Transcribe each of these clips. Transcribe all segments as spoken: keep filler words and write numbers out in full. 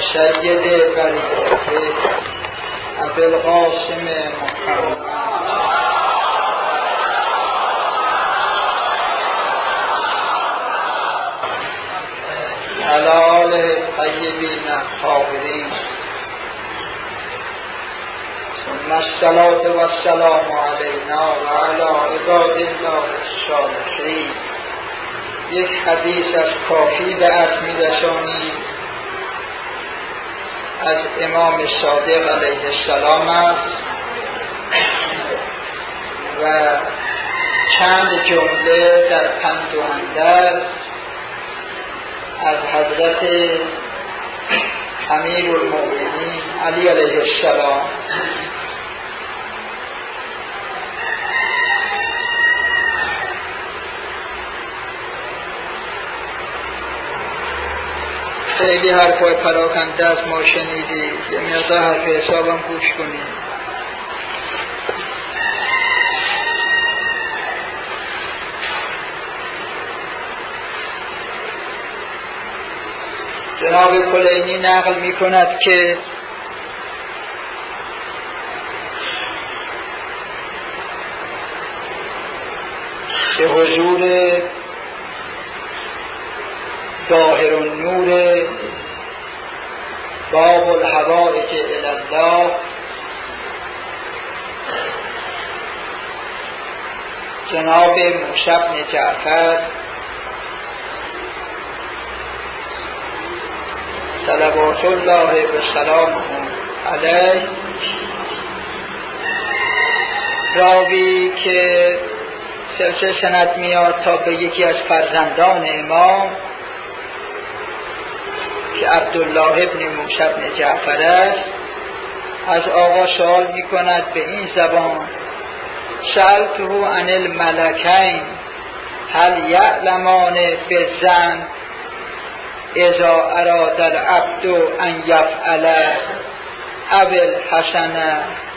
سید بریده ابوالقاسم محمد علی آله الطیبین الطاهرین ثم الصلاة والسلام علینا و علی عباد الله الصالحین. یک حدیث از کافی به عرض می‌رسانیم از امام صادق علیه السلام است و چند جمله در پند و اندرز از حضرت امیرالمؤمنین علی علیه السلام. خیلی حرفای پراکنده از ما شنیدید، یه مقدار حرف حسابم گوش کنید. جناب کلینی نقل می کند که به حضور ظاهر النور باب الحوائج الی الله جناب موسی بن جعفر صلوات الله و سلامه علیه، راوی که سلسله سند میاد تا به یکی از فرزندان امام که عبدالله ابن موسی بن جعفر است، از آقا سوال می کند به این زبان: سألته عن الملکین هل یعلمان بالذنب اذا اراد العبد ان یفعل او الحسنه.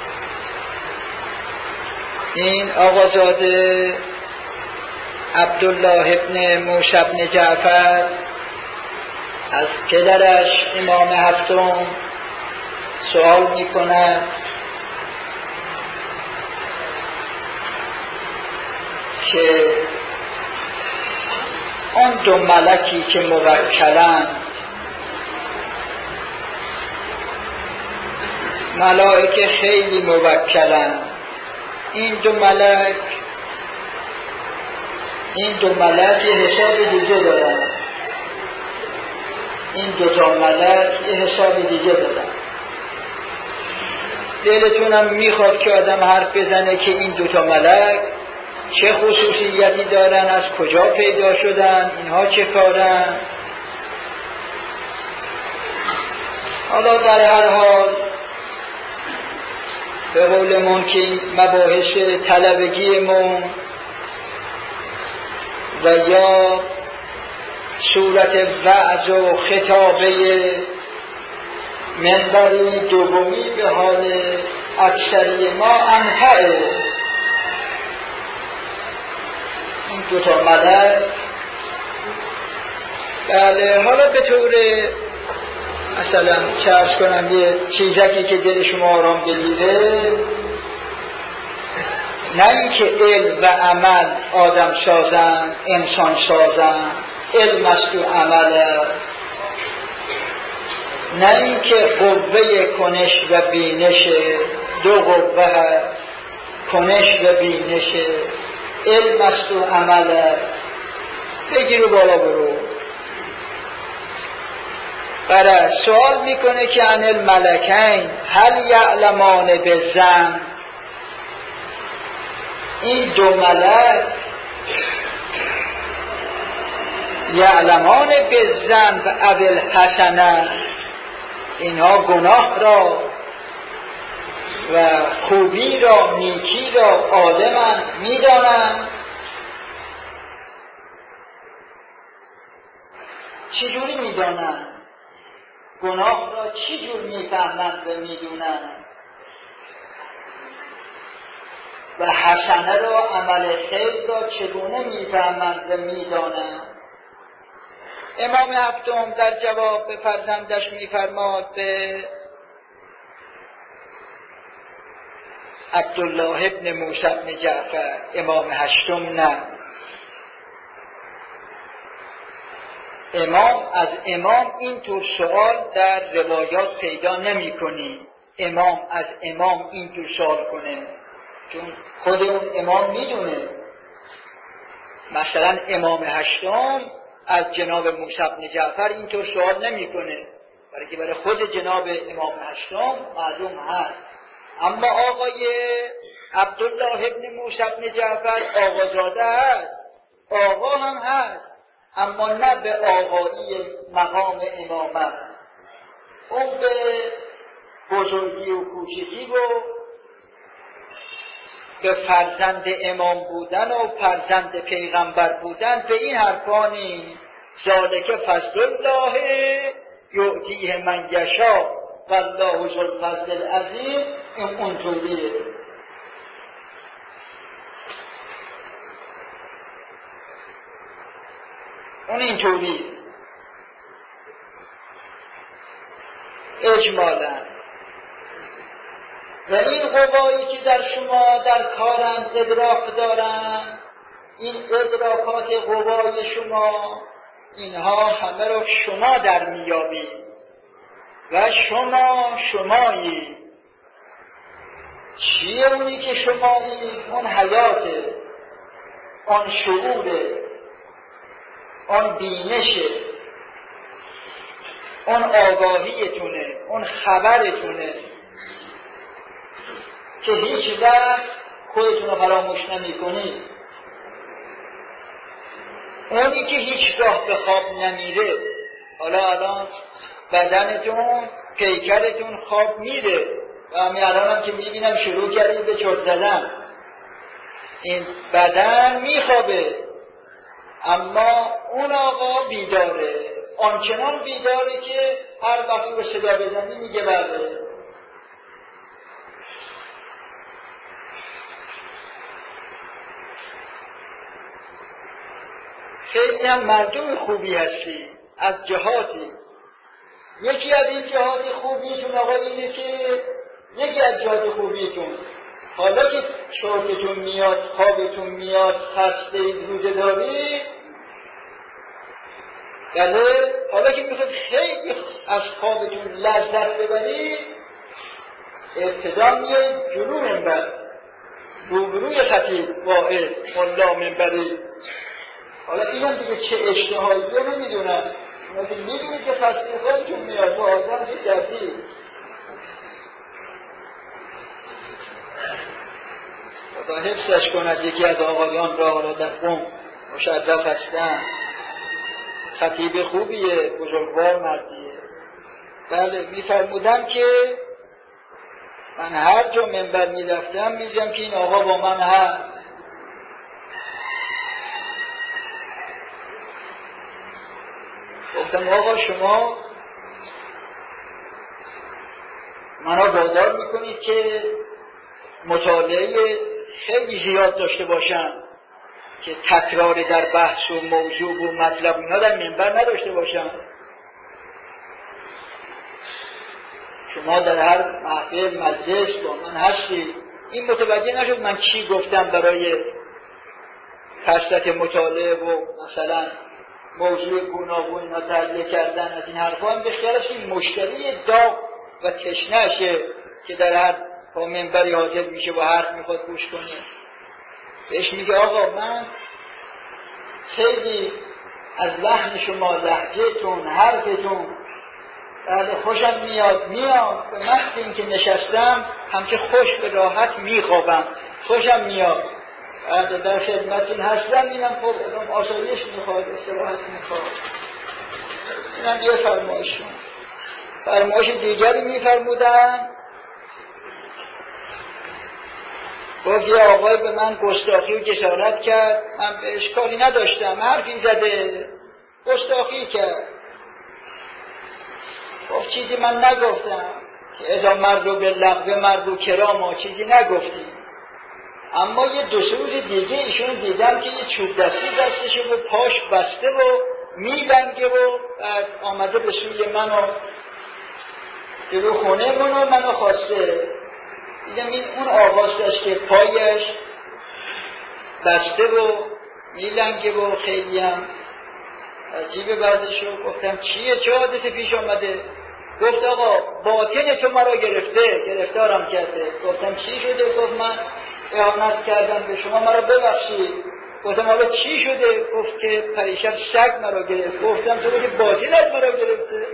این آقازاده عبدالله ابن موسی بن جعفر از پدرش امام هفتم سوال می کند که آن دو ملکی که موکلند، ملائکه خیلی موکلند، این دو ملک این دو ملک یه حساب دیگه دارن، این دو تا ملک یه حساب دیگه دارن. دلتونم میخواد که آدم حرف بزنه که این دو تا ملک چه خصوصیتی دارن، از کجا پیدا شدن، اینها چه کارن. حالا در هر حال به قولمون که مباحث طلبگیمون و یا صورت وعظ و خطابه منبری دومی به حال اکثری ما انفعه. این دوتا ملک بله، حالا به طور مثلا چه ارز کنم یه چیزکی که دل شما آرام بگیره، نه اینکه علم و عمل آدم سازن، انسان سازن، علم است و عمل، نه اینکه قوه کنش و بینش، دو قوه هست، کنش و بینش، علم است و عمل، بگیرو بالا برو. برای سوال میکنه که عن الملکین هل یعلمان بالذنب، این دو ملک یعلمان بالذنب او الحسنه، اینها گناه را و خوبی را، نیکی را عالمند، میدانند. چجوری میدانند؟ گناه را چی جور میفهمند و میدونند و حسنه را، عمل خیر را چگونه میفهمند و میدانند؟ امام هفتم در جواب به فرزندش میفرماد، به عبدالله ابن موسی بن جعفر، امام هشتم نه. امام از امام اینطور سوال در روایات پیدا نمی کنی. امام از امام اینطور سوال کنه، چون خود اون امام میدونه. مثلا امام هشتم از جناب موسی بن جعفر اینطور سوال نمی کنه، برای که برای خود جناب امام هشتم معلوم هست. اما آقای عبدالله ابن موسی بن جعفر آقازاده هست، آقا هم هست، اما نه به آقایی مقام امامت. اون به بزرگی و کوچکی و به فرزند امام بودن و فرزند پیغمبر بودن به این حرفانی ذالک فضل الله یؤتیه من یشاء والله ذو الفضل العظیم. این اونطوریه. اون اینطوریه اجمالا. و این قوایی که در شما در کارند ادراک دارند، این ادراکات قوای شما، اینها همه رو شما در میابید و شما شمایی. چیه اونی که شمایی؟ اون حیاته، اون شعوره، اون بینشه، اون آگاهیتونه، اون خبرتونه که هیچ وقت خودتون رو فراموش نمی کنید. اونی که هیچگاه به خواب نمیره. حالا الان بدنتون، پیکرتون خواب میره و همین الان هم که میبینم شروع کردید به چرت زدن. این بدن میخوابه، اما اون آقا بیداره، آنچنان بیداره که هر وقتی به صدا بزنی میگه بله. خیلی هم مردم خوبی هستی از جهاتی. یکی از این جهات خوبیتون آقا اینه که یکی از جهات خوبیتون حالا که چرتتون میاد، خوابتون میاد، خسته اید، روزه دارید، بله، حالا که میخواید خیلی از خوابتون لذت ببرید، ابتدا میاد جلو منبر، روبروی خطیب واعظ ملا منبری. حالا اینم دیگه چه اشتهاییه نمیدونم، اینا که میدونید که خسته خودتون میاد تو آزم که کردی. خدا حفظش کند. یکی از آقایان را حالا در قم مشرف هستن، خطیب خوبیه، بزرگوار مردیه. بله، میفرمودم که من هر جا منبر میرفتم میدیدم که این آقا با من هست. گفتم آقا شما منو وادار میکنید که مطالعه خیلی زیاد داشته باشم که تکرار در بحث و موضوع و مطلب اینا در منبر نداشته باشم. شما در هر محفل مجلس با من هستی. این متوجه نشد من چی گفتم برای کثرت مطالعه و مثلا موضوع گوناگون اینا تحلیل کردن از این حرفا. هم بخیالش این مشتری داغ و تشنهشه که در هر با منبری حاضر میشه و حرف میخواد گوش کنه. بهش میگه آقا من خیلی از لحن شما، لهجهتون، حرفتون بله خوشم میاد میاد به محض اینکه نشستم همچه خوش به راحت میخوابم، خوشم میاد. بله در خدمتون هستم. اینم خب ادام آسایش میخواد، استراحت میخواد. اینم یه فرمایشون. فرمایش دیگری میفرمودن، گفت یه آقای به من گستاخی و جسارت کرد، من به اشکالی نداشتم، حرفی زده، گستاخی کرد. گفت چیزی من نگفتم که اذا مردو به لغو مردو کراما، چیزی نگفتی. اما یه دو سه روز دیگه ایشون دیدم که یه چوب دستی دستشه و پاش بسته و میلنگه و بعد آمده به سوی من و جلو خونه من و منو خواسته. دیدم این اون آواز داشت که پایش بسته و میلنگه و خیلی هم عجیب بعضشو. گفتم چیه؟ چه حادثه پیش آمده؟ گفت آقا باطن تو مرا گرفته، گرفتارم کرده. گفتم چی شده؟ گفت من اهانت کردم به شما، مرا ببخشید. گفتم حالا چی شده؟ گفت که پریشب سگ مرا گرفت. گفتم تو بگه باطنت مرا گرفته.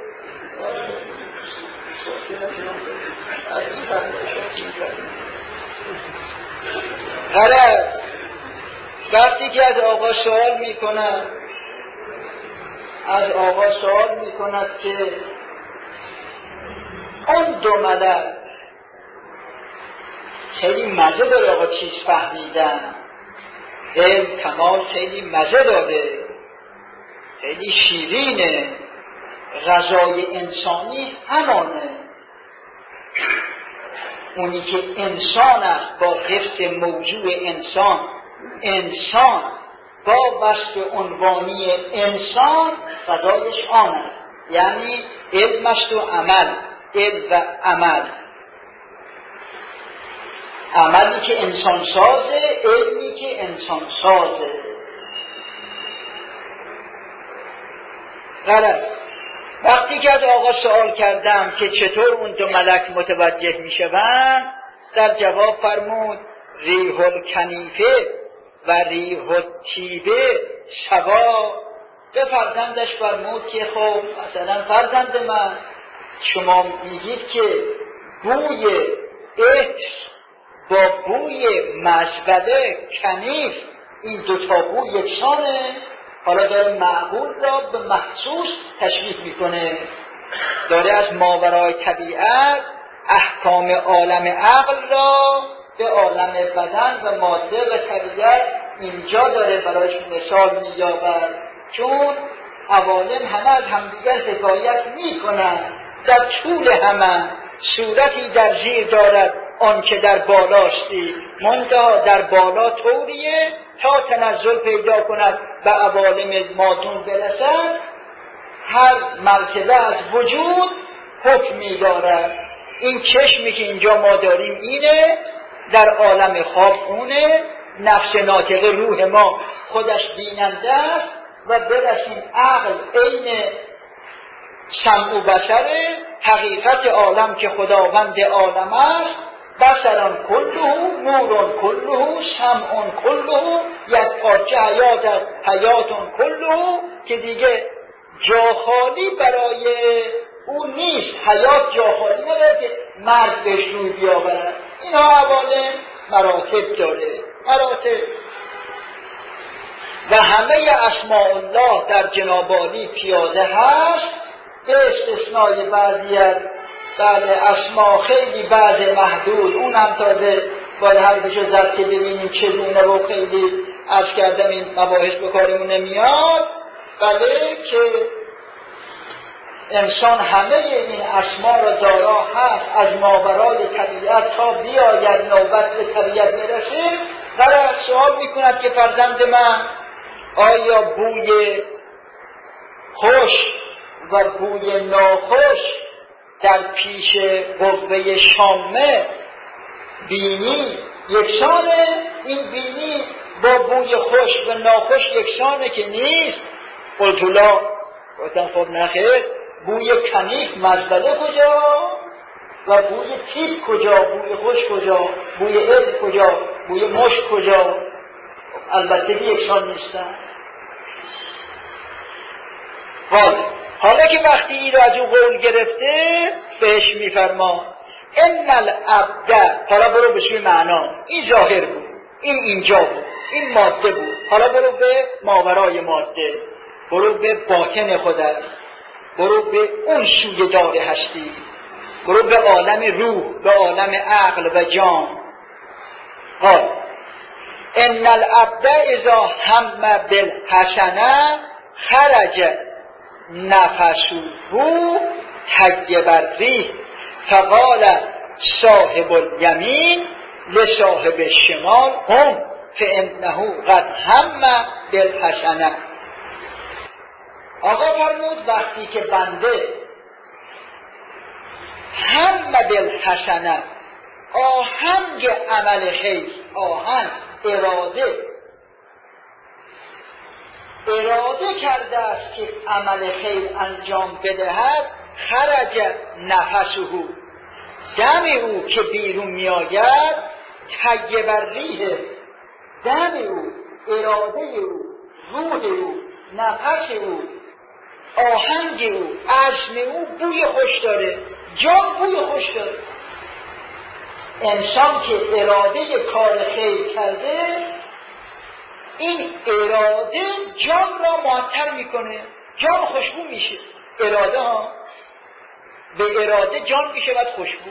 غرض وقتی که از آقا سوال می کند از آقا سوال می کند که اون دو ملک خیلی مزه داره آقا چیز فهمیدن، علم کمال خیلی مزه داره، خیلی شیرینه، غذای انسانی همانه. اونی که انسان است با حفظ موضوع انسان، انسان با وصف عنوانی انسان غذایش آن است، یعنی علم است و عمل، علم و عمل، عملی که انسان سازه، علمی که انسان سازه. غرض وقتی که از آقا سوال کردم که چطور اون دو ملک متوجه می شوند، در جواب فرمود ریح الکنیفه و ریح الطیبه سوا. به فرزندش فرمود که خب مثلا فرزند من، شما میگید که بوی عطر با بوی مزبله کنیف این دوتا بوی یکسانه. حالا داره معقول را به محسوس تشبیه میکنه، داره از ماورای طبیعت احکام عالم عقل را به عالم بدن و ماده و طبیعت اینجا داره برایش مثال مییابد، چون عوالم همه از همدیگر حکایت میکنن، در طول همه صورتی در زیر دارد آن که در بالاستی، منتها در بالا طوریه تا تنزل پیدا کند به عوالم مادون برسد. هر مرتبه از وجود حکمی دارد. این چشمی که اینجا ما داریم اینه، در عالم خواب اونه، نفس ناطقه روح ما خودش بیننده است و برسیم عقل عین سمع و بصره، حقیقت عالم که خداوند عالم است، بصران کله نوران کله سمعان کله یک پارچه حیات است حیاتان کله، که دیگه جا خالی برای او نیست، حیات جا خالی نداره که مرد بهش روی بیاورد. اینا عوالم مراتب داره، مراتب، و همه اسماء الله در جناب عالی پیاده هست، به استثنای بعضیت بله اسما خیلی بعض محدود، اون هم تازه باید حرفشو زد که ببینیم چگونه و خیلی عرض کردم این مباحث به کارمون نمیاد. بله که انسان همه این اسما را دارا هست، از ماورای طبیعت تا بیاید نوبت به طبیعت برسه. برای سوال میکند که فرزند من، آیا بوی خوش و بوی ناخوش در پیش قوه شامه بینی یکسانه؟ این بینی با بوی خوش و ناخوش یکسانه که نیست. قلت لا، گفتم خب نخیر، بوی کنیف مزبله کجا و بوی تیب کجا، بوی خوش کجا، بوی عطر کجا، بوی مشک کجا؟ البته یکسان نیستن. حالا حالا که وقتی این را از او قول گرفته بهش میفرما ان العبد، حالا برو به سوی معنا، این ظاهر بود، این اینجا بود، این ماده بود، حالا برو به ماورای ماده، برو به باطن خودت، برو به اون سوی دار هستی، برو به عالم روح، به عالم عقل و جان. حال ان العبد اذا هم بالحسنه خرج نفسه طیب الریح فقال صاحب الیمین لصاحب الشمال هم فانه قد هم بالحسنه. آقا فرمود وقتی که بنده هم بالحسنه آهنگ عمل خیر، آهنگ اراده اراده کرده است که عمل خیر انجام بدهد، خرج نفسه، دم او که بیرون می آید، طیب الریح، دم او، اراده او، روح او، نفس او، آهنگ او، عزم او بوی خوش داره، جان بوی خوش داره. انسان که اراده کار خیر کرده، این اراده جان را معطر میکنه، جان خوشبو میشه. اراده ها به اراده جان میشه بعد خوشبو.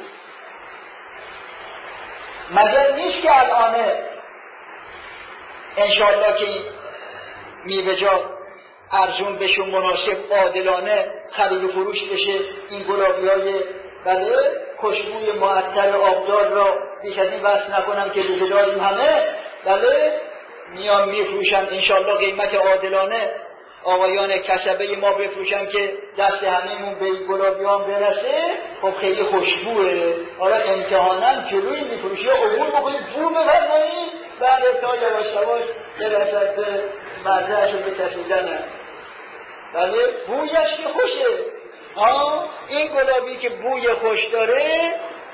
مگر نیست که الانه انشاءالله که این میوه‌جات ارزون بشه، مناسب عادلانه خرید و فروش بشه، این گلابی های بله خوشبوی معطر آبدار را بیش از این بحث نکنم که روزه داریم همه، بله میان میفروشن انشاءالله قیمت عادلانه، آقایان کسبه ما بفروشن که دست همه‌مون به این گلابی ها برسه، خب خیلی خوشبوه. حالا امتحاناً جلوی میفروشی عبور بکنید، بو بفرمایید، بله تا یواش یواش برسد به مزه‌اش رو بچشیدن، بله بویش که خوشه. آه این گلابی که بوی خوش داره،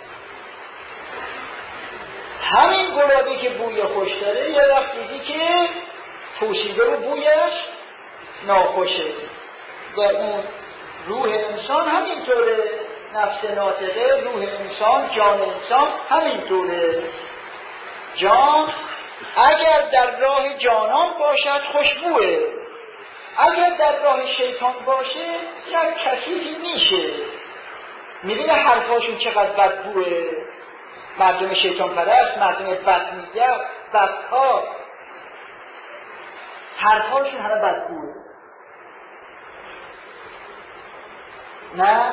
همین گلابی که بوی خوش داره یه وقت دیدی که پوشیده و بویش ناخوشه. و اون روح انسان همینطوره، نفس ناطقه، روح انسان، جان انسان همینطوره. جان اگر در راه جانان باشد خوشبوه، اگر در راه شیطان باشه یک کثیفی میشه. میبینه حرفاشون چقدر بدبوه، مردم شیطان پرست، مردم بدنیگر، بدکار، حرفاشون همه بدبوه. نه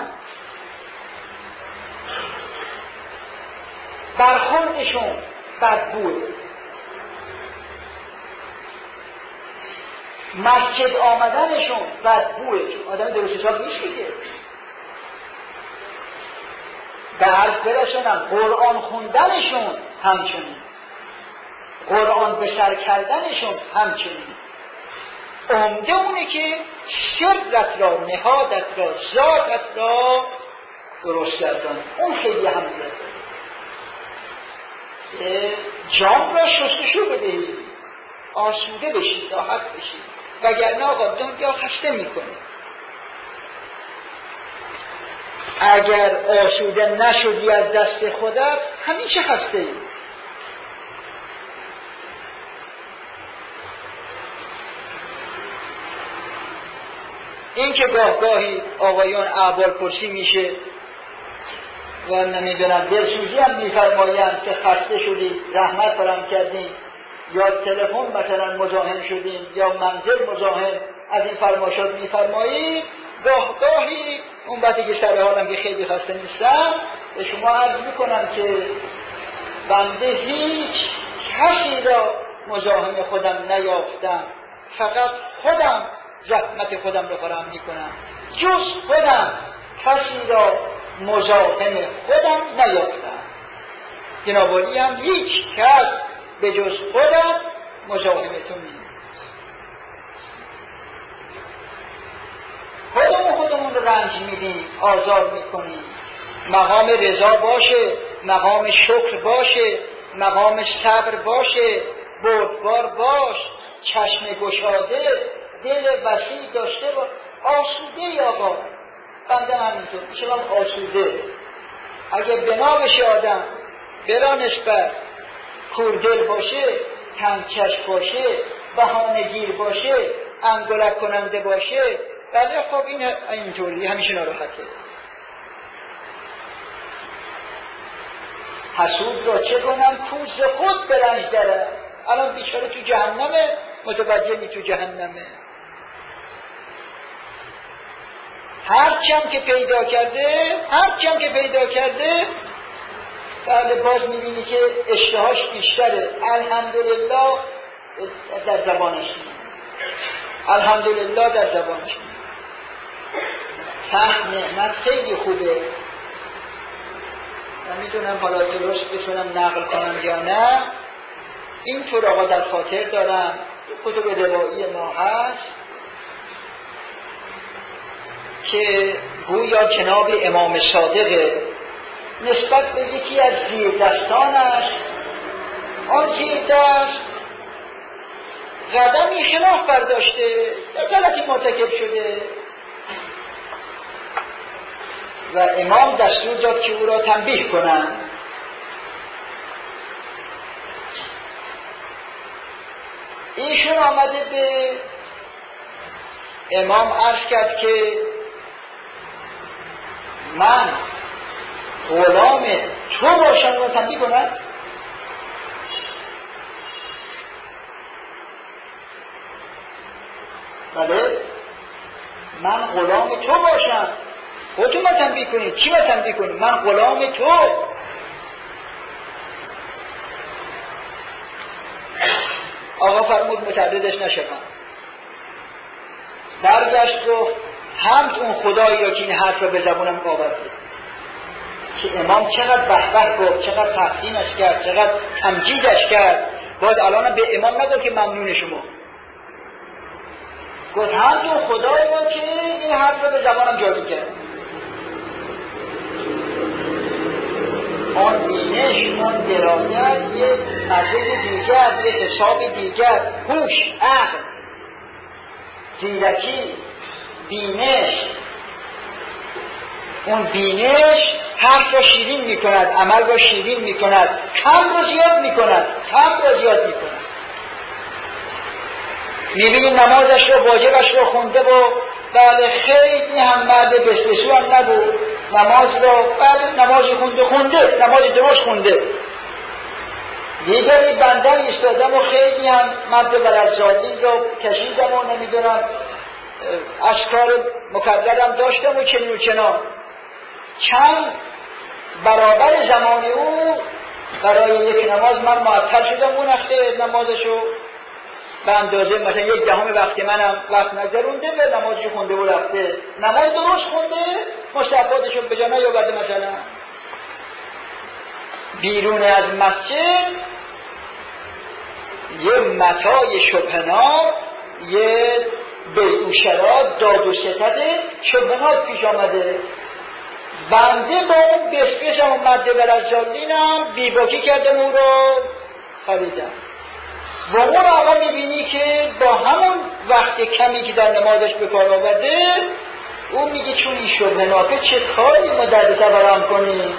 برخوردشون بدبوه. مسجد آمدنشون بدبوه، چون آدم درست حساب نیست که به حرف برسونم. قرآن خوندنشون همچنین، قرآن به سر کردنشون همچنین. عمده اونه که سرت را، نهادت را، ذاتت را درست کردن، اون خیلی اهمیت داره. جان را شستشو بدهید، آسوده بشید، راحت بشید، وگرنه آقا دنیا خسته میکنه. اگر آسوده نشدی از دست خودت همیشه خسته ای. این که گاه گاهی آقایان احوال پرسی میشه و نمیدونم دلسوزی هم میفرمایند که خسته شدید، زحمت فرام کردیم، یا تلفن مثلا مزاحم شدیم، یا منزل مزاحم، از این فرماشات میفرمایید. گاه گاهی اون وقتی که سر حالم که خیلی خسته نیستم به شما عرض میکنم که بنده هیچ کسی را مزاحم خودم نیافتم، فقط خودم زحمت خودم رو فراهم میکنم، جز خودم کسی را مزاحم خودم نیافتم. جنابالی هم هیچ کس به جز خودم مزاحمتون نیست. خودمون خودمون رو رنج میدیم، آزار میکنیم. مقام رضا باشه، مقام شکر باشه، مقام صبر باشه، بردبار باش، چشم گشاده، دل وسیع داشته باش، آسوده ای آقا. بنده همینطور میشم آسوده. اگه بنا بشه آدم بلا نسبت کوردل باشه، تنگ چشم باشه، بهانه گیر باشه، انگولک کننده باشه، بله خب این اینطوری همیشه ناراحته. حسود را چه کنم کوز خود برنج داره. الان بیچاره تو جهنمه، متوجه نی تو جهنمه. هرچم که پیدا کرده هرچم که پیدا کرده بله باز میبینی که اشتهاش بیشتره. الحمدلله در زبانش نیم، الحمدلله در زبانش نیم. فهم نعمت خیلی خوبه. نمیدونم حالا درست بتونم نقل کنم یا نه. اینطور آقا در خاطر دارم، کتب روایی ما هست که گویا جناب امام صادق نسبت به یکی از زیر دستانش، آن زیر دست قدمی خلاف برداشته، در غلطی مرتکب شده و امام دستور داد که او را تنبیه کنند. ایشون آمده به امام عرض کرد که من غلام تو باشم و تنبیه کنم. بله، من غلام تو باشم، خودتون ما تنبیه کنید. کی ما تنبیه کنید؟ من غلام تو. آقا فرمود متعددش نشوم. برگشت گفت حمد اون خدایی را که این حرف را به زبونم آورده. که امام چقدر بحبه گفت، چقدر تحسینش کرد، چقدر تمجیدش کرد. باید الان به امام نگفت که ممنون شما، گفت حمد اون خدایی را که این حرف را به زبانم جاری کرد. آن بینش، آن درایت، یه مزه دیگر، یه حساب دیگر، هوش، عقل، زیرکی، بینش. اون بینش حرف را شیرین می کند، عمل را شیرین می کند، کم را زیاد می کند، کم را زیاد می کند. می بینی نمازش را، واجبش را خونده و بله خیلی هم مرد بسبسو هم نبود، نماز را بله نمازی خونده خونده نماز درست خونده. دیگری بندر ایستادم و خیلی هم مرد بلدزادی را کشیدم و نمیدونم اشکار مکررم داشتم و چنین و چنان. چند برابر زمان او برای یک نماز من معطل شدم. اون هفته نمازشو به اندازه مثلا یک دهم وقت منم وقت نگذرونده و نمازشو خونده و رفته. نماز درست خونده، مستحباتشو به جا نیاورده. مثلا بیرون از مسجد یه متاع شبهناک، یه بیعوشرات، داد و ستد شبهناک پیش آمده. بنده با اون بسپیشم و مده بلدزالینم بیباکی کردم، او رو خریدم. و اون آقا میبینی که با همون وقت کمی که در نمازش به کار آورده، اون میگه چون این شبهناکه چه کاری ما درد سبرم کنیم؟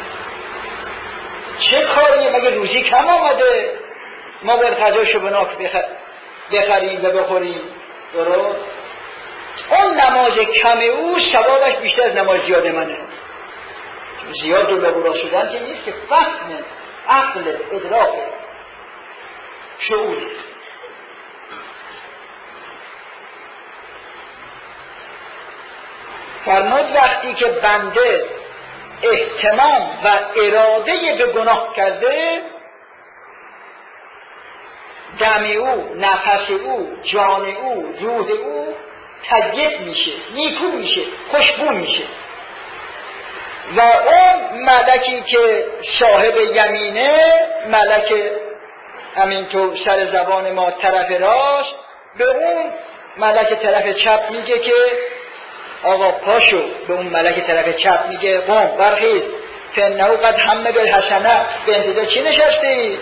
چه کاری؟ مگه روزی کم آمده ما باید غذا شبهناک بخ... بخریم و بخوریم؟ درست؟ اون نماز کم او ثوابش بیشتر از نماز زیاد منه. زیاد دو لبورا شدن که نیست، که فهم، عقل، ادراک، شعور. فرمود وقتی که بنده اهتمام و اراده به گناه کرده، دم او، نفس او، جان او، روح او طیب میشه، نیکو میشه، خوشبو میشه. و اون ملکی که صاحب یمینه، ملک همینطور سر زبان ما طرف راست، به اون ملک طرف چپ میگه که آقا پاشو. به اون ملک طرف چپ میگه قوم برخیز، فانه قد هم بالحسنه، به انتظار چی نشسته ای؟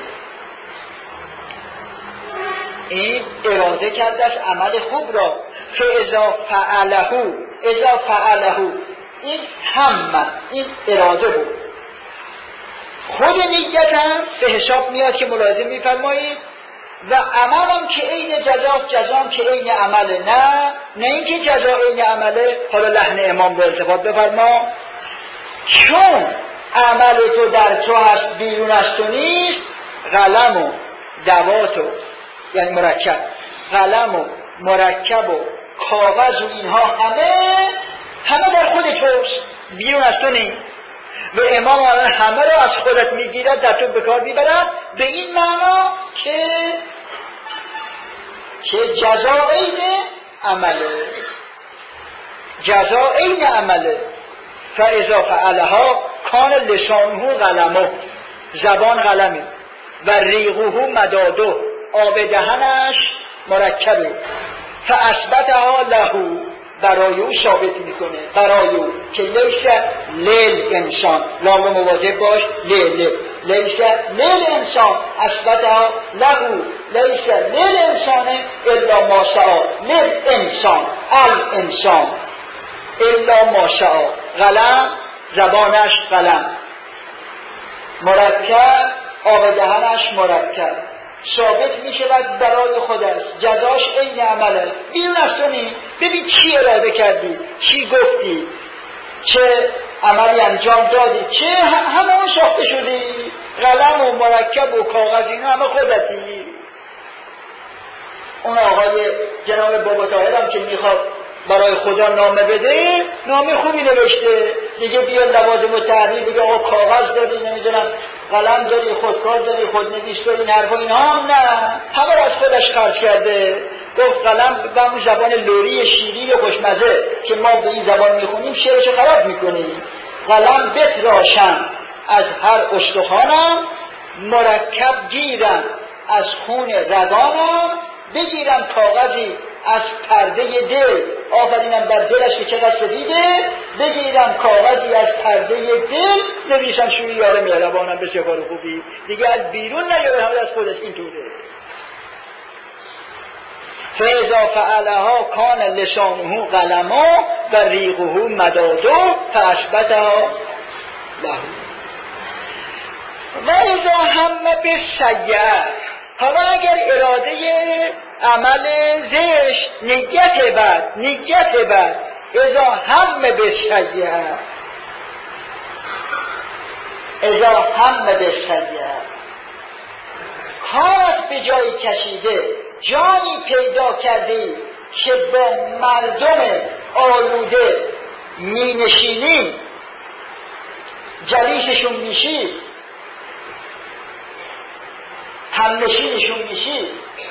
این اراده کرده از عمل خوب را. که اذا فعله، اذا فعله، این همه این اراده بود. خود نیت هم به حساب میاد که ملاحظه میفرمایید. و عمل هم که عین جزا، جزا هم که عین عمله. نه نه اینکه جزا عین عمله. حالا لحن امام به التفات بفرما، چون عمل تو در تو هست، بیرون از تو نیست. قلم و دواتو، یعنی مرکب، قلم و مرکب و کاغذ و اینها همه همه در خود توست، بیرون از تو نیست. و امام الان همه رو از خودت میگیرد، در تو به کار میبرد، به این معنا که که جزا عین عمله. جزا عین عمله. فاذا فعلها کان لسانه قلمه، زبان قلمه، و ریقه مداده، آب دهنش مرکبه. فاثبتها له، برای او ثابت میکنه، برای او که لیس لیل انسان، لام مواظب باش، لیل لیس لیل انسان، اثبتها له لیس لیل انسان الا ما سعی، لیل انسان الانسان الا ما سعی. قلم زبانش قلم، مرکب آب دهنش مرکب، ثابت می شود برای خود است، جزاش عین عمله. بیرون از تو نیست. ببین چی اراده کردی، چی گفتی، چه عملی انجام دادی، چه همه اون ساخته شدی، قلم و مرکب و کاغذ اینا همه خودتی. اون آقای جناب بابا طاهر هم که میخواد برای خدا نامه بده، نامه خوبی نوشته، دیگه بیا لوازم و تحریر بگه آقا کاغذ داری، نمیدونم قلم داری، خودکار داری، خودنویس داری، این حرفا اینا هم نه، همه از خودش خرج کرده. گفت قلم به اون زبان لوری شیرین و خوشمزه که ما به این زبان میخونیم شعرشو خراب میکنیم. قلم بتراشم از هر استخوانم، مرکب گیرم از خون رگانم، بگیرم کاغذی از پرده دل، آفرینم بر دلش که چقدر سفیده، بگیرم کاغذی از پرده دل، نویسم شوی یار مهربانم به سفار خوبی، دیگه از بیرون نیاره، همه از خودش اینطوره. فاذا فعلها کان لسانه قلما و ریقه مداده فاثبتها له. و اذا هم بالسیئه، حالا اگر اراده عمل زشت، نیت بد، نیت بد، اذا هم بالسیئه، اذا هم بالسیئه، کارت به جای کشیده، جانی پیدا کردی که با مردم آلوده می نشینی، جلیسشون میشی، همنشینشون میشی،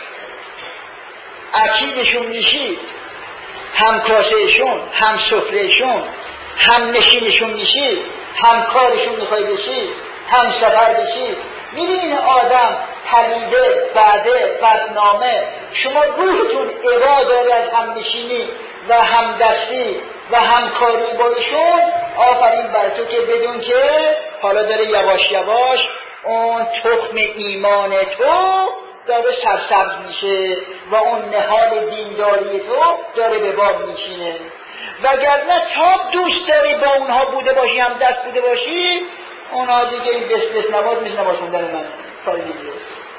اکیدشون میشی، همکاسهشون، هم سفرهشون، هم نشینشون میشی، همکارشون میخوای بشی، هم سفر بشی. میبینین آدم پلیده، بعده، بدنامه، شما روحتون ارا داره از هم نشینی و همدستی و همکاری با ایشون. آفرین بر تو که بدون که حالا داره یواش یواش اون تخم ایمان تو داره سرسبز میشه و اون نهال دینداری تو داره به بار میشینه. وگرنه تا دوست داری با اونها بوده باشی، هم دست بوده باشی، اونها دیگه این بس بس نماز میشه، نماز خوندن من کاری دیگه.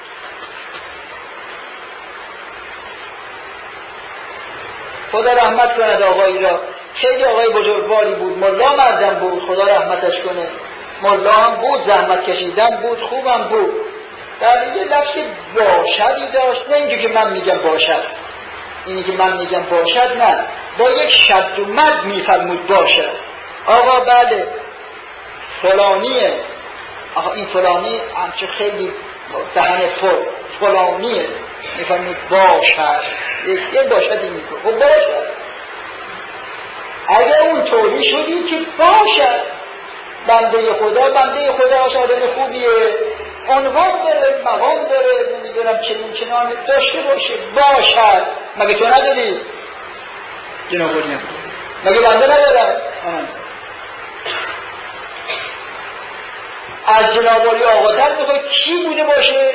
خدا رحمت کند آقایی را، خیلی آقای بزرگواری بود، ملا مردم بود، خدا رحمتش کنه. ملا هم بود، زحمت کشیدن بود، خوبم بود. در یه لفظ باشدی داشت، نه اینجا که من میگم باشد، اینی که من میگم باشد نه، با یک شد و مد میفرمود باشد. آقا بله فلانیه، آقا این فلانی همچه خیلی دهن پر فلانیه، میفرمود باشد، یه باشدی میکنه. خب باشد، اگر اون طوری شدی که باشد، بنده خدا، بنده خدا آدم خوبیه، عنوان داره، مقام داره، نمیدونم چنین چنان داشته باشه، باشد. مگه تو نداری؟ جناب بودیم مگه بنده ندارم؟ از جناب والی آقاتر بخوای کی بوده باشه؟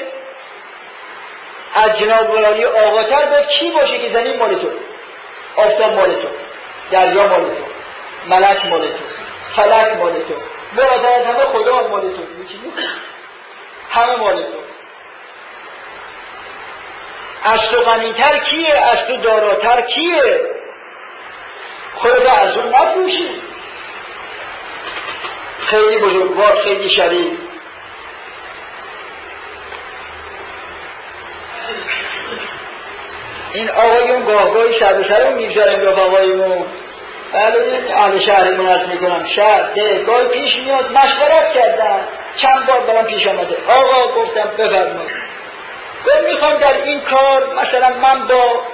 از جناب والی آقاتر باید کی باشه که زمین مال تو، آفتاب مال تو، دریا مال تو، ملک مال تو، فلک مال تو، برادر همه خدا مال تو، همه مال تو. از تو غنی‌تر کیه؟ از تو داراتر کیه؟ خودت از اون نفروشی. خیلی بزرگوار، خیلی شریف. این آقایون گاهگاهی سر به سرم میگذارن رفقایمون، بله اهل شهریمون عرض میکنم، شهر ده گاهی پیش میاد، مشورت کردن چند بار برام پیش آمده، آقا گفتم بفرمایید، گفت میخوام در این کار مثلا من با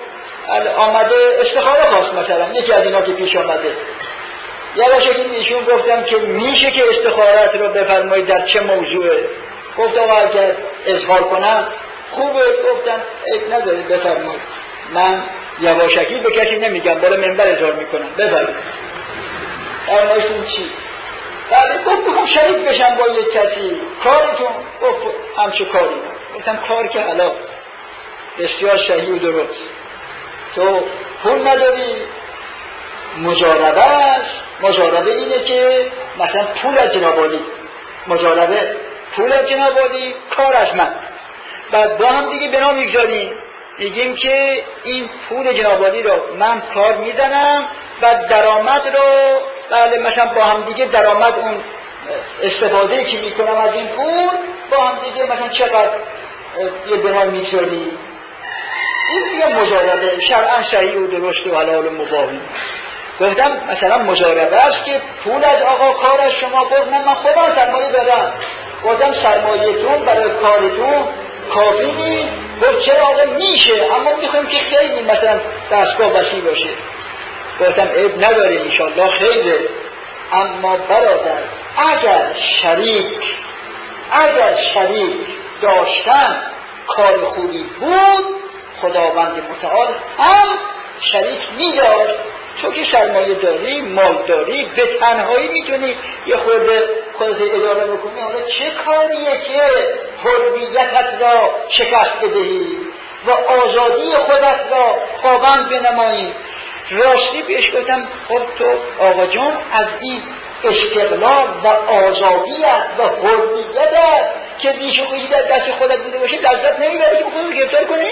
آمده استخاره خواست، مثلا یکی از اینا که پیش آمده یواشکی ایشون گفتم که میشه که استخارت رو بفرمایید در چه موضوعه؟ گفت آقا اگر اظهار کنم خوبه. گفتم عیب نداره بفرمایید، من یواشکی به کسی نمیگم، بالا منبر اظهار میکنم، بفرمایید. فرمایشتون چی؟ بعد گفت بخوام شریک بشم با یک کسی، کارتون؟ گفت همچه کاری. گفتم کار که حالا بسیار صحیح و درست، تو پول نداری، مجاربه است. مجاربه اینه که مثلا پول از جناب عالی، مجاربه پول از جناب عالی، کار از من، بعد با هم دیگه بنا میگذاریم، میگیم که این پول جناب عالی رو من کار میزنم، بعد درآمد رو بله مثلا با هم دیگه درآمد اون استفاده که میکنم از این پول با هم دیگه مثلا چقدر یه بنا میگذاریم. این دیگه مجاربه شرعاً صحیح و درست و حلال و مباح. گفتم مثلا مجاربه است که پول از آقا، کار از شما. گفت نه من خودم سرمایه دارم. گفتم سرمایه‌تون برای کارتون کافی نیست. گفت چرا آقا میشه، اما میخوایم که خیلی مثلا دستگاه وسیع باشه. گفتم عیب نداره انشالله خیره، اما برادر اگر شریک اگر شریک داشتن کار خوبی بود، خداوند متعال هم شریک می‌داشت. تو که سرمایه داری، مال داری، به تنهایی میتونی یه خورده خودت اداره بکنی، حالا چه کاریه که حریتت را شکست بدهی و آزادی خودت را پابند بنمایی؟ راستی بهش گفتم خب تو آقا جان از این استقلال و آزادیت و حریتت که ریش و قیچی در دست خودت بوده باشه لذت نمیبری که خودت گرفتار کنی؟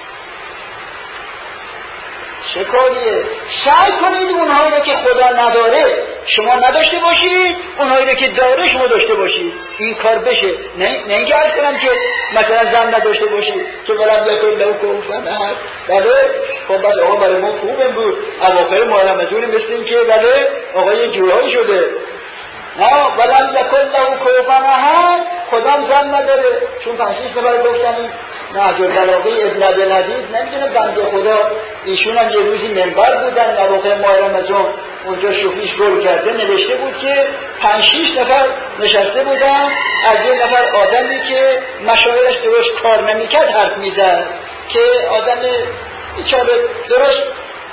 چه کاریه؟ سعی کنید اونهایی رو که خدا نداره شما نداشته باشید، اونهایی رو که داره شما داشته باشید، این کار بشه. نه نه اینکه عرض کنم که مثلا زن نداشته باشید که ولم یکن له کفوا احد. بله خب بله آقا برای ما خوب بود اواخر ماه رمضان مثل این که بله آقا یه جورایی شده. نه ولم یکن له کفوا احد، خودم زن نداره. چون پنج شش نفر گفتن این نهج البلاغه ابن عبدالعزیز نمیدونه بنده خدا، ایشون هم یه روزی منبر بودن اواخر ماه رمضان، اونجا شوخیش گل کرده نوشته بود که پنج شش نفر نشسته بودن، از یه نفر آدمی که مشاورش درست کار نمیکرد حرف میزد، که آدم بیچاره درست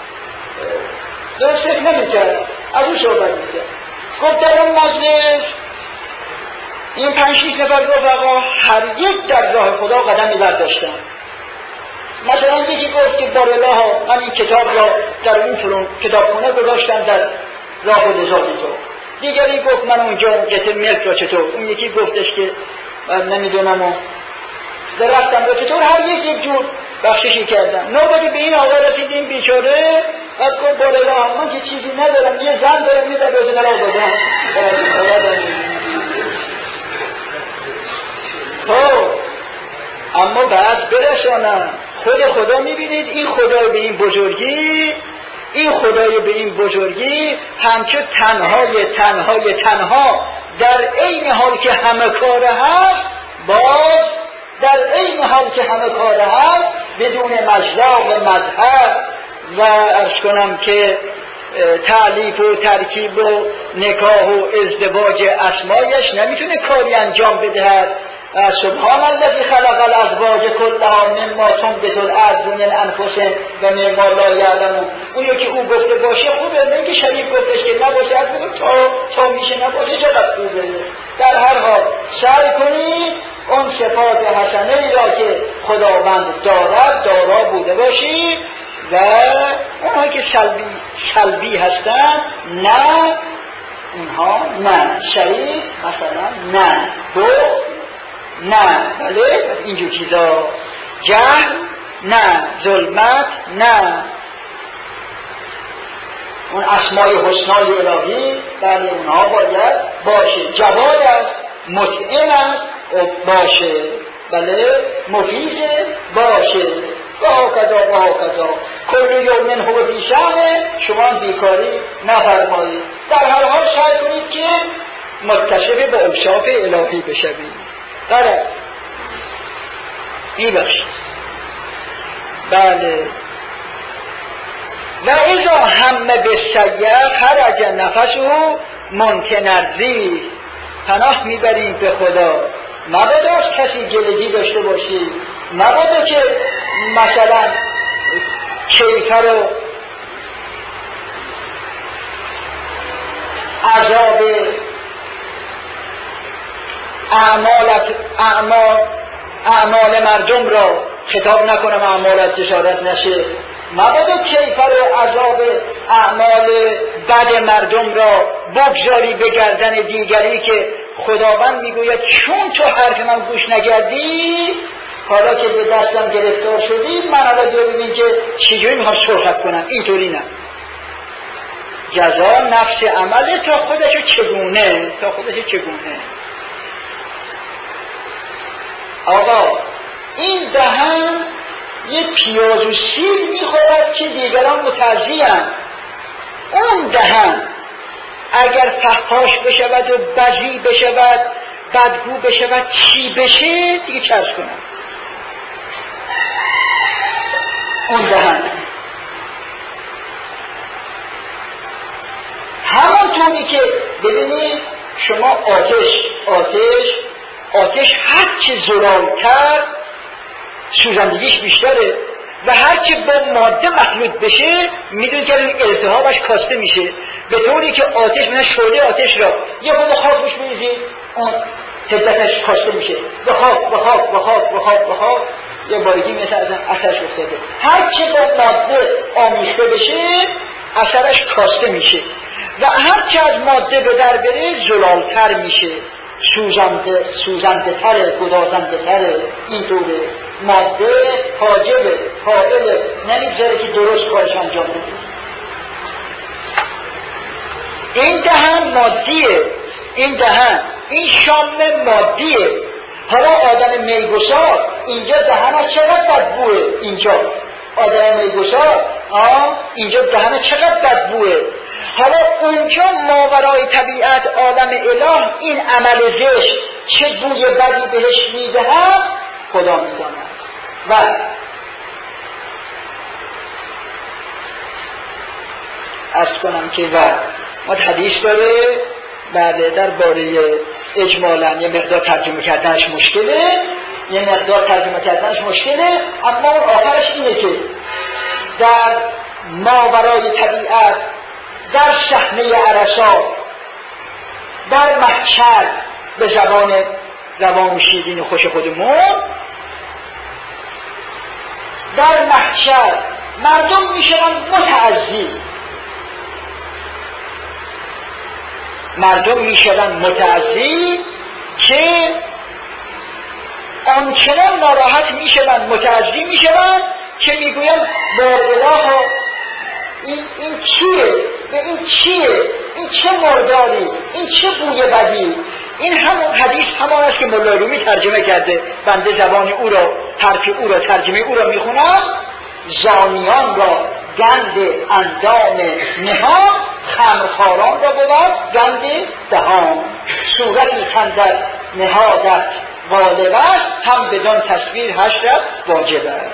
درست فکر نمیکرد، از اون صحبت میکرد. گفت در اون مجلس این پنج شیش نفر رفقا هر یک در راه خدا قدمی برداشتن. مثلا یکی گفت که بارالله من این کتاب را در اون فلان کتابخونه گذاشتم در راه رضایی تو. دیگری گفت من اونجا قطعه ملک را چطور. اون یکی گفتش که من نمیدونم و درختم را چطور. هر یک یک جور بخششی کردن. نوبتی به این آقا رسیدیم بیچاره بعد گفت بارالله من که چیزی ندارم، یه زن دارم یه در روزه در آبادم. خب اما بعد برسانم خود خدا میبینید این خدای به این بزرگی این خدای به این بزرگی همچه تنهای تنهای تنها در عین حال که همه کاره هست، باز در عین حال که همه کاره هست بدون مجزا و مذهب و عرض کنم که تعلیف و ترکیب و نکاح و ازدواج اسمایش نمیتونه کاری انجام بدهد. سبحان الذی خلق الازواج کلها مما تنبت الارض من انفسهم و مما لا یعلمون. اونو که او گفته باشه خوبه، نه که شریف گفتش که نباشه، از بگو تا تا میشه نباشه چقدر خوبه. در هر حال سعی کنید اون صفات حسنه ای را که خداوند دارد دارا بوده باشید و اونهایی که سلبی سلبی هستن نه، اونها نه، شریف مثلا نه، دو نه، بله اینجور چیزا، جهل نه، ظلمت نه، اون اسمای حسنای الهی بله اونها باید باشه. جواد است، مطعم است باشه، بله مفیده باشه و هاکذا و هاکذا کل یوم هو فی شأن. شما بیکاری نفرمایید. در هر حال سعی کنید که متصف به اوصاف الهی بشوید. بله میبخشید. بله و اذا هم بالسیئه خرج نفسه منتن الریح. پناه میبریم به خدا، مبادا از کسی جلگی داشته باشی، مبادا که مثلا کیفر و عذاب اعمالت اعمال اعمال مردم را خطاب نکنم، اعمالت جسارت نشه، مبادا کیفر و عذاب اعمال بد مردم را بگذاری به گردن دیگری که خداوند میگوید چون تو حرف من گوش نکردی حالا که به دستم گرفتار شدی من حالا ببینید که چجوری میخوام سرخت کنم. اینطوری نه، جزا نفس عمله تا خودشو چگونه تا خودشو چگونه آقا این دهن یه پیاز و سیر میخورد که دیگران متعزی‌اند. اون دهن اگر فحاش بشود و بذیع بشود، بدگو بشود، چی بشه دیگه چرس کنم. اون دهن همانطوری که ببینید شما آتش آتش آتش هرچی زلالتر سوزندگیش بیشتره و هرچی با ماده مخلوط بشه میدونید که التهابش کاسته میشه، به طوری که آتش من شعله آتش را یه خود خاک روش میریزید اون حدتش کاسته میشه، به خاک به خاک به خاک به خاک به خاک یه بارگی مثل از اثرش افتاده. هرچی با ماده آمیخته بشه اثرش کاسته میشه و هرچی از ماده به در بره زلالتر میشه، سوزنده سوزنده تره، گدازنده تره. اینطوره ماده حاجبه حائله، نمیگذاره که درست کارش انجام بده. این دهن مادیه، این دهن این شام مادیه. حالا آدم میگسار اینجا دهنش چقدر بدبوه، اینجا آدم میگسار آه اینجا دهنش چقدر بدبوه. حالا اونجا ماورای طبیعت عالم اله این عمل زشت چه بوی بدی بهش میدهد خدا میداند. و عرض کنم که و ما حدیث داره بله در باره اجمالا یه مقدار ترجمه کردنش مشکله، یه مقدار ترجمه کردنش مشکله، اما اون آخرش اینه که در ماورای طبیعت، در صحنه عرصات، در محشر به زبان روان و شیرین و خوش خودمون، در محشر مردم میشن متعزی، مردم میشن متعزی که آنچنان ناراحت میشن متعزی میشن که میگوین با اله این این چیه؟ این چیه؟ این چه مرداری؟ این چه بوی بدی؟ این همون حدیث همان است که مولا رومی ترجمه کرده. بنده زبان او را، حرف او را، ترجمه او را میخونم. زانیان را گند اندام نهان، خمرخواران را بود گند دهان. صورتی کاندر نهادت غالب است، هم بدان تصویر حشرت واجب است.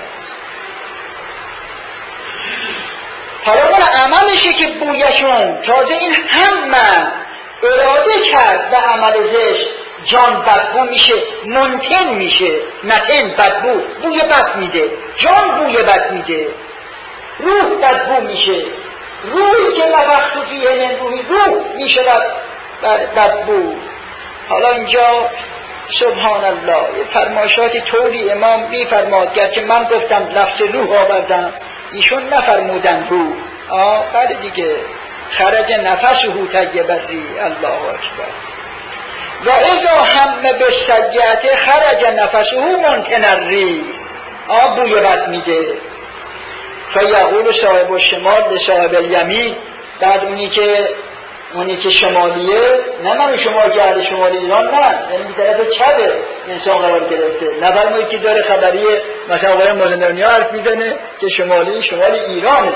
حالا اون عملشه که بویشون تازه این همه اراده کرد به عمل زشت، جان بدبو میشه، منتن میشه، نتن بدبو، بوی بد میده، جان بوی بد میده، روح بدبو میشه، روحی که نفخت فیه من روحی روح میشه بدبو. حالا اینجا سبحان الله یه فرمایشات طوری امام میفرماد، گرچه من گفتم لفظ روح آوردم ایشون نفرمودن روح. آه بله دیگه، خرج نفسه طیب الریح. الله اکبر. و اذا هم بالسیئة خرج نفسه منتن الریح. آه بوی بد میده. فیقول صاحب الشمال لصاحب الیمین، بعد اونی که اونی که شمالیه، نه من شما که اهل شمالی ایران، نه یعنی به طرف چپه انسان قرار گرفته. نفرمایید که داره خبریه مثلا آقای مازندرانی حرف میزنه که شمالی شمالی ایرانه.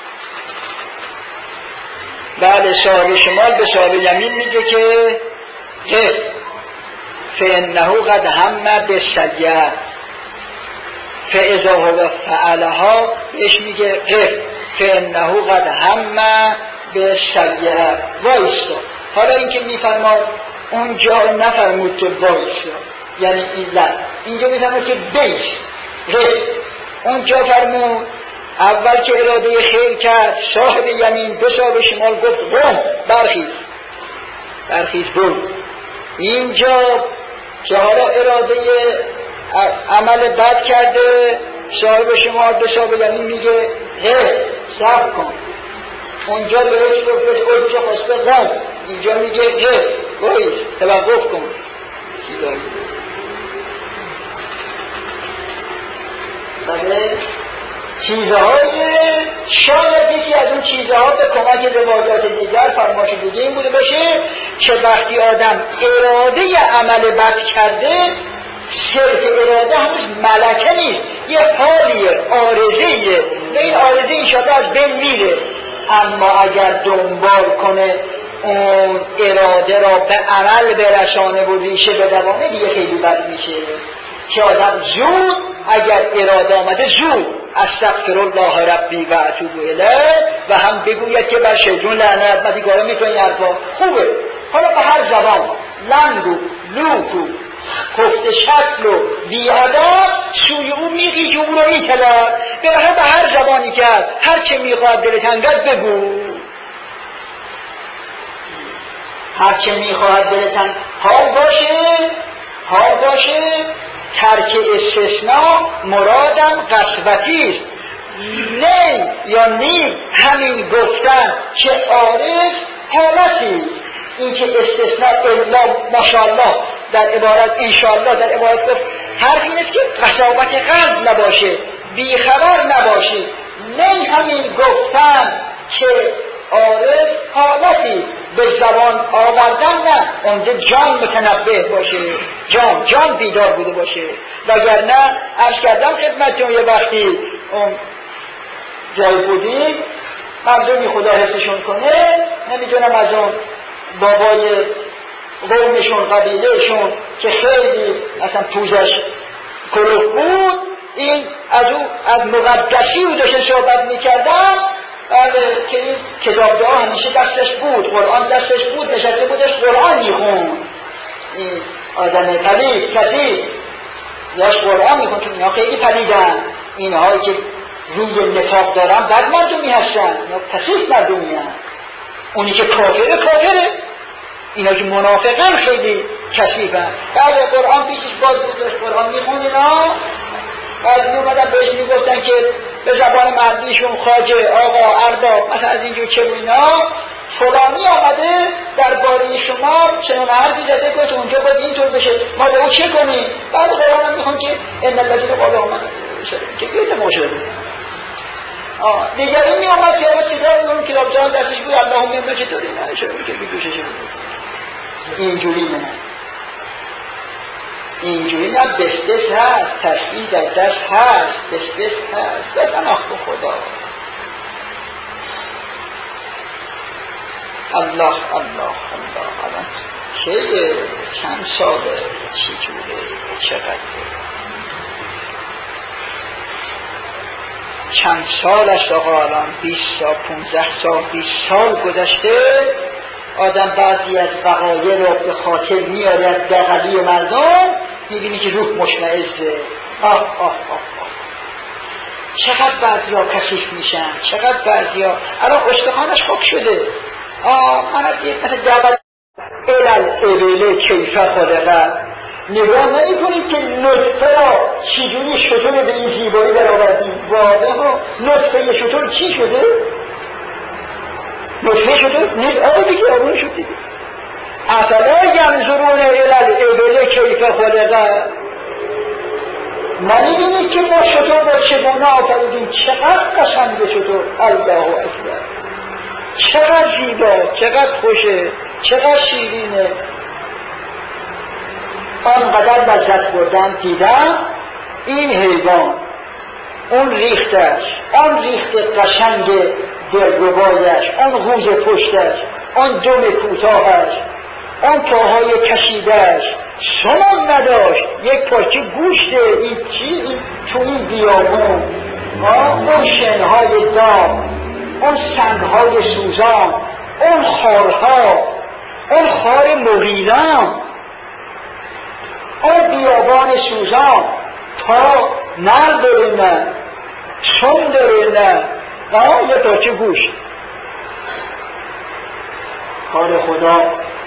بله صاحب شمال به صاحب یمین میگه که قف فانه قد هم بالسیئة فاذا هو فعلها، بهش میگه قف فانه قد هم به سیئه وایستا. حالا اینکه میفرماد اونجا نفرمود که وایستا یعنی ایزد، اینجا میفرماد که بیش غیر. اونجا فرمود اول که اراده خیر کرد صاحب یمین دو صاحب شمال گفت قم برخیز برخیز برو. اینجا که حالا اراده عمل بد کرده صاحب شمال دو صاحب یمین میگه غیر صبر کن. اونجا بهش گفت اونجا خواسته قم، اینجا میگه غیر وایس توقف کن. بله چیزهای شاید یکی از اون چیزها به کمک روایات دیگر فرمایش دیگه این بوده باشه که وقتی آدم اراده عمل بد کرده صرف اراده هنوز ملکه نیست، یه حالیه عارضیه و این عارضه انشاءالله از بین میره. اما اگر دنبال کنه اون اراده را به عمل برسانه و ریشه بدوانه دیگه خیلی بد میشه که آدم زود اگر اراده آمده زود استغفر الله ربی و اتوب الیه و هم بگوید که بر شیطان لعنت من دیگه میکنی حرفا خوبه. حالا به هر زبان لنگو لوکو خفت شکل و بیادب سوی او میگی او رو میتلد به هر زبانی که هر چه میخواد دلت انگد بگو، هر چه میخواد دلت حال باشه حال باشه. ترک استثناء مرادم قسوتی است، نه یا نیم همین گفتن که عارض حالتی. این که استثناء الا ماشاءالله در عبارت انشاءالله در عبارت گفت حرف این است که قساوت قلب نباشه بیخبر نباشه، نه همین گفتن که عارض حالتی به زبان آوردن نه اونجا جان متنبه باشه، جان جان بیدار بوده باشه. وگرنه عرض کردم خدمتتون یه وقتی اون جای بودیم مردمی خدا حفظشون کنه نمیدونم از اون بابای قومشون قبیلهشون که خیلی اصلا پوزش کلوف بود، این از او از مقدسی او داشتن صحبت میکردن. بله که این کتاب دعا همیشه دستش بود، قرآن دستش بود، نشسته بودش قرآن میخون. این آدم پلید کسی داشت قرآن میخون چون اینا خیلی پلیدن، اینهایی که روی نفاق دارن بد مردمی هستن، اینا کسیف مردمی هستن. اونی که کافره کافره، اینا که منافقن خیلی کسیفن. بله قرآن پیشش باز بودش قرآن میخون اینا. بعد می اومدن بهش میگفتن که به زبان مردیشون خواجه آقا ارباب مثلا از اینجور چه اینا فلانی آمده درباره شما چنان حرفی زده که اونجا باید اینطور بشه ما به او چه کنیم. بعد قرآن هم میخون که ان الذین قالوا آمنا که بیت موشد دیگر این می آمد که اما چیزا اون کتاب جان دستش بود اللهم امنا چطوری نه شروع که بیدوشش بود اینجوری نه اینجوری نه بستش هست، تشبیه در دست هست، بستش هست بزن آخ به خدا. الله الله الله الان چه چند ساله چی جوره چقدر چند سال است آقا الان بیست سال پونزده سال بیست سال گذشته آدم بعضی از وقایع رو به خاطر میاره از دغلی مردم میبینی که روح مشمئزه. آه آه آه آه چقدر بعضی ها کشیف میشن، چقدر بعضی ها الان استخوانش خوک شده. آه من از یک مثل دعوت الال اوله کیفه خالقه نگاه نمی کنید که نطفه را چیجوری شطور به این زیبایی در آوردیم. واضح ها نطفه شطور چی شده؟ نطفه شطور نیز آقا دیگه آبون شد دیگه. افلا ینظرون الال اوله کیفه خالقه نمی‌بینید که ما شطور را چگونه آفریدیم، چقدر قشنگه شطور. الله اکبر چقدر زیبا، چقدر خوشه، چقدر شیرینه. آنقدر لذت بردم دیدم این حیوان اون ریختش، آن ریخت قشنگ دلربایش، آن غوز پشتش، آن دم کوتاهش، آن پاهای کشیدش سنان نداشت، یک پارچه گوشته این چی این تو این بیابون اون شنهای داغ، اون سنگهای سوزان، اون خارها، اون خار مغیلان، اون بیابان سوزان، تا نر داره نه، سم داره نه، یه پاچه گوش. کار خدا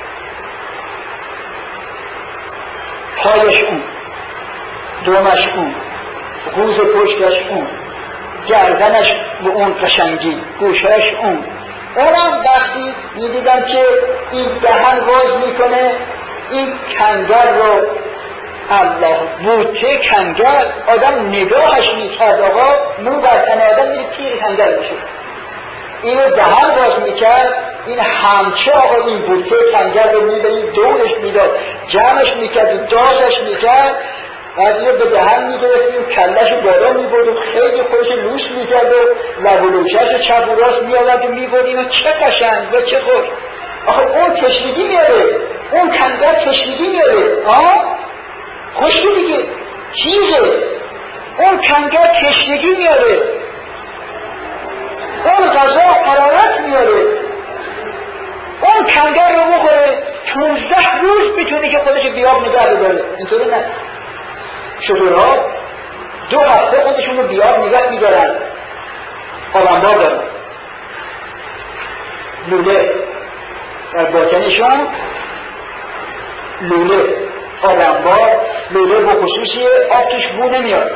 پایش اون، دومش اون، گوز پشتش اون، گردنش به اون قشنگی، گوشش اون. اونم وقتی میدیدم که این دهن باز میکنه، این کنگر رو، الله بوته کنگر، آدم نگاهش میکرد آقا مو بر تن آدم میره تیر کنگر میشه. اینو دهن باز میکرد، این همچه آقا این بوته کنگر رو میبرید دورش میداد، جمعش میکرد، داشش میکرد، بعد اینو به دهن میگرفت، این کلش بالا میبرد و خیلی خودش لوس میکرد و لب و لوچهش چپ و راست میآورد و میبرد. اینو چه قشنگ و چه خوش. آخه اون تشنگی میاره، اون کنگر تشنگی میاره، آه خوشی دیگه چیزه. اون کنگر تشنگی میاره، اون غذا حرارت میاره. اون کنگر رو بخوره پونزده روز میتونه که خودش بیاب نگه بداره. اینطوری نه، شترها دو هفته خودشون رو بیاب نگه میدارن. آدم‌ها دارن لوله در باطنشون، لوله آدم‌ها لوله با خصوصیه، آب توش بو نمیاد.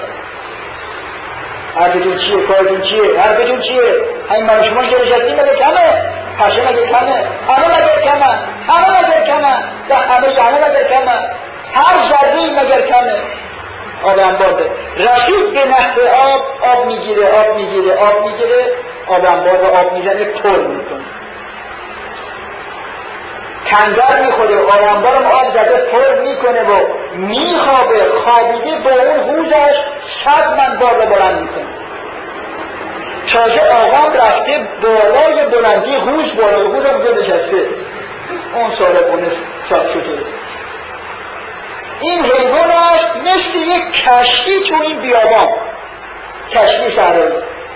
حرفتون چیه؟ کارتون چیه؟ حرفتون چیه؟ همین من شما جلشتی مگه کمه؟ پشه مگه کمه؟ همه مگر کمه؟ همه مگر کمه؟ و همه همه مگر کمه؟ هر ذره‌ای مگر کمه؟ آدم باده رسید به نهر آب، آب میگیره، آب میگیره، آب میگیره، آدم باده آب میزنه، پر میکنه. کنگر میخوره، آدم بارم آب زده پر میکنه و میخوابه. خوابیده با اون حوزش صد من بار رو بلند میکنه. تازه آقام رفته بالای بلندی حوز، بالای حوز هم بوده نشسته، اون ساله بونه ساخت شده. این حیوان است مثل یک کشتی تو این بیابان، کشتی صحرایی.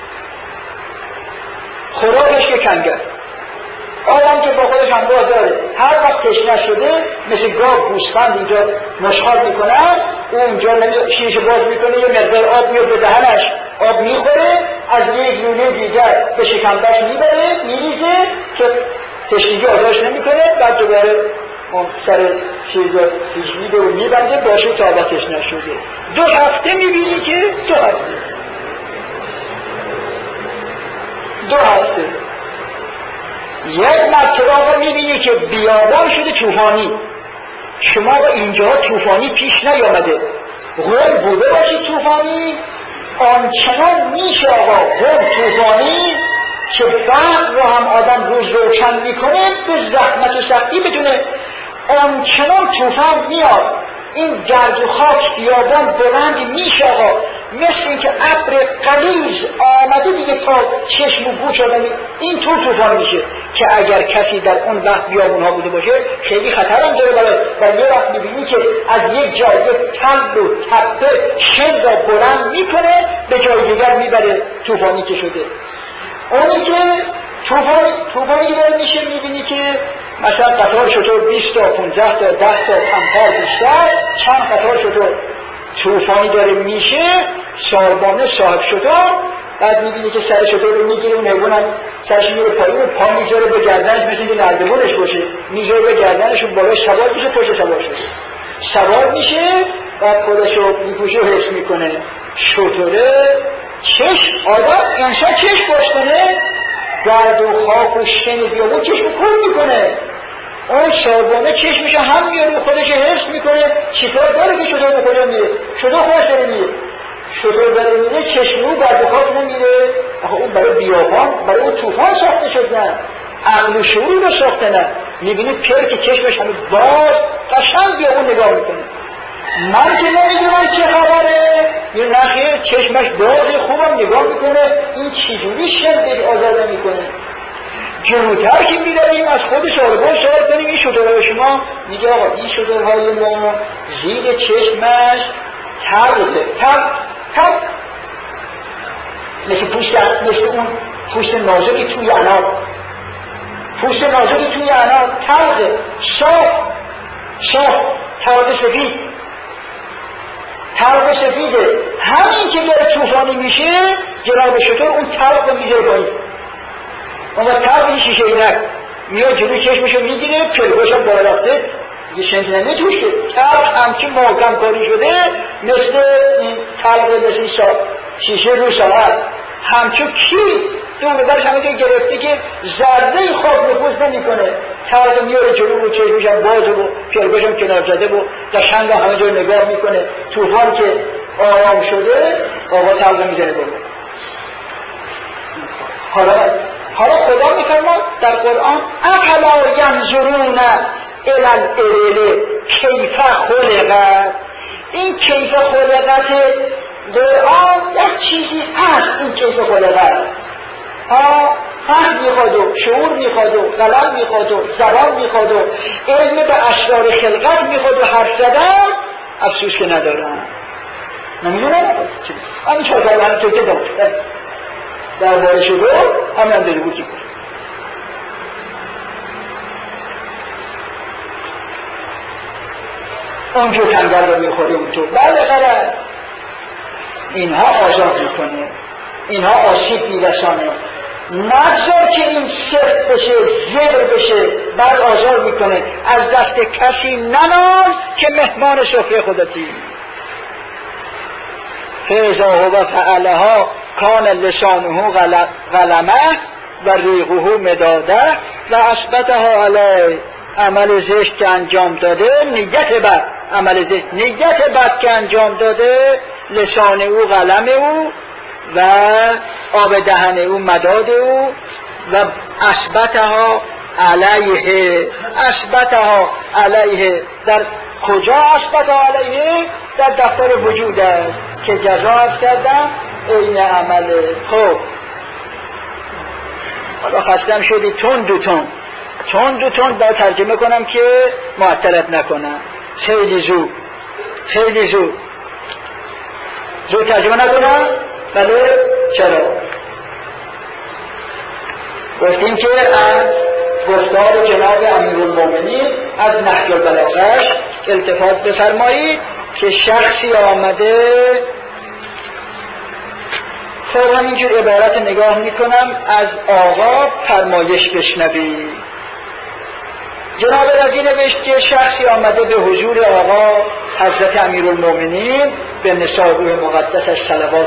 خوراکش که کنگر. آدم که با خودش همراه داره، هر وقت تشنه شده مثل گاو گوسفند اینجا مشغال میکنن، اونجا شیشه باز میکنه، یه مقدار آب میاد به دهنش، آب میخوره، از یک لونه دیگر به شکمبش میبره، میریزه که تشنگی آزادش نمیکنه. بعد دوباره سر چیز تشنگی رو میبنده باشه تا آب تشنه شده. دو هفته میبینی که دو هفته دو هفته یک مرتبه آقا میبینی که بیابان شده طوفانی. شما با اینجا طوفانی پیش نیامده، غول بوده باشی طوفانی، آنچنان میشه آقا غول طوفانی که بعد رو هم آدم روز روشن میکنه به زحمت و سختی بدونه. آنچنان طوفان میاد، این گرد و خاک بیابان بلند میشه آقا، مثل این که ابر غلیظ آمده دیگه تا چشم و گوش آدمی، این طور طوفان میشه که اگر کسی در اون وقت بیابون ها بوده باشه خیلی خطر هم داره برای و یه وقت میبینی که از یک جای تل و تپه شن را بلند میکنه به جای دیگر میبره، طوفانی که شده. اونی که طوفانی طوفانی داره میشه میبینی که مثلا قطار شطور بیست تا پانزده تا ده تا کمتر بیشتر چند قطار شطور طوفانی داره میشه، ساربانه صاحب شطور. بعد میبینی که سر شطور رو میگیره، اون حیوان هم سرش میره پایین و پا میذاره به گردنش، مثل اینکه نردبونش باشه، میذاره به گردنش و بالا سوار میشه، پشت سوار شده سوار میشه، بعد خودش رو میپوشه و حس میکنه. شطوره چشم آدم انسان چشم باش کنه، گرد و خاک و شن بیابون چشم کن میکنه، اون ساربانه چشمش هم میاره خودش حس میکنه. چیکار داره که شطور به کجا میره؟ شطور خودش داره میره، شطور داره میره، چشم رو گرد و خاک نمیره. آخه اون برای بیابان، برای اون طوفان ساخته شدن، عقل و شعور رو ساخته نه. میبینی پیر که چشمش همه باز قشنگ بیابون نگاه میکنه. من که نمیدونم چه خبره، یه نخیر چشمش باز خوبم نگاه میکنه، این چجوری شد آزاده میکنه. جلوتر که میداریم از خود ساربان سوال کنیم این شطورهای شما، میگه آقا این شطورهای ما زیر چشمش تر بوده، تر تر مثل پوست مثل اون پوست نازکی توی عناب، پوست نازکی توی عناب تلخه، صاف صاف تلخ سفید، تلخ سفیده. همین که داره طوفانی میشه جناب شطور اون تلخ رو میذاره پایین، اون وقت تلخ شیشه اینک میاد جلوی چشمشو میگیره، پلکاشو بالا رفته یه شنج نمیتوشه، تلخ همچین محکم کاری شده مثل این تلخ، مثل شیشه رو ساعت همچون کی دور برش همه جای گرفته که ذره خواب نفوذ نمی کنه، تلخ میاره جلو و چشمشم باز و پلکاشم کنار زده و قشنگ همه جای نگاه میکنه. طوفان که آرام شده آقا تلخ میزنه بالا. حالا حالا خدا میفرماد در قرآن افلا ینظرون الی الابل کیف خلقت. این کیف خلقت قرآن یک چیزی هست، این کیف خلقت ها فهم میخواد و شعور میخواد و قلم میخواد و زبان میخواد و علم به اشرار خلقت میخواد و حرف زدن. افسوس که ندارم، نمیدونم همین چهار کار هم توی که داشت در باره شده همین هم داری بود که بود. اونجور تنگر رو میخوری اونطور بله قرار اینها آزاد میکنه، اینها آسیب میرسانه. نگذار که این سفت بشه زبر بشه بعد آزاد میکنه. از دست کسی ننال که مهمان سفره خودتی. فاذا هو فعلها کان لسانه غلمه و ریقه مداده و اثبتها علی عمل زشت که انجام داده، نیت بد عمل زشت نیت بد که انجام داده، لسان او قلم او و آب دهن او مداد او و اثبتها علیه اثبتها علیه. در کجا اثبتها علیه؟ در دفتر وجود است که جزا است کردم این عمل. خب حالا خستم شدی تون دو تون تون دو تون باید ترجمه کنم که معطلت نکنم. خیلی زود خیلی زود زود ترجمه نکنم. بله چرا؟ گفتیم که از گفتار جناب امیرالمومنین از نهج البلاغه‌اش التفات بفرمایید که شخصی آمده. خب همینجور عبارت نگاه میکنم از آقا فرمایش بشنوید. جناب رضی نوشت که شخصی آمده به حضور آقا حضرت امیرالمومنین به نسابه مقدسش صلوات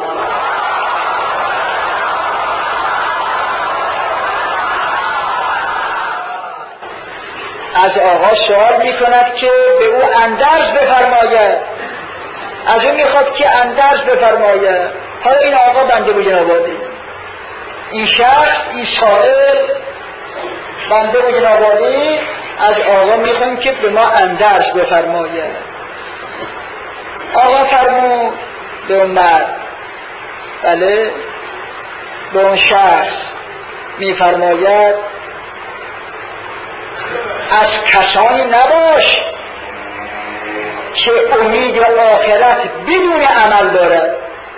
از آقا سوال می کند که به او اندرز بفرماید، از او میخواد که اندرز بفرماید. حالا این آقا بنده به جناب عالی، این شخص این سائل بنده به جناب عالی از آقا میخوایم که به ما اندرز بفرماید. آقا فرمود به اون مرد، بله به اون شخص میفرماید از کسانی نباش که امید آخرت بدون عمل دارد.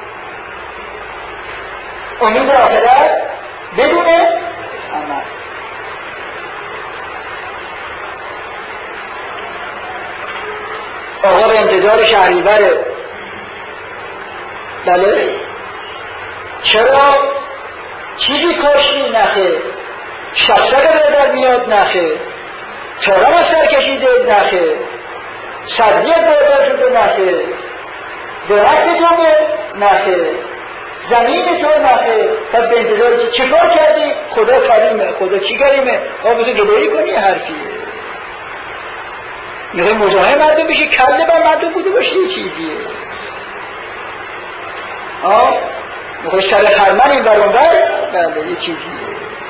امید آخرت بدون عمل. آقا به انتظار شهریوره. بله چرا؟ چیزی کاشی نخه، شخصه به در میاد نخه، تارم از سر کشیده نخه، صدیت بردار شده نخه، درخت تو نخه، زمین تو نخه. پس به انتظار چه کار کردی؟ خدا کریمه، خدا چی کریمه؟ آقا بسید گدایی کنی حرفیه. میخوای مزاحم مردم بشی، کله بر مردم بوده باشی یه چیزیه. آه میخوای سر خرمن این برون بر بله یه چیزیه.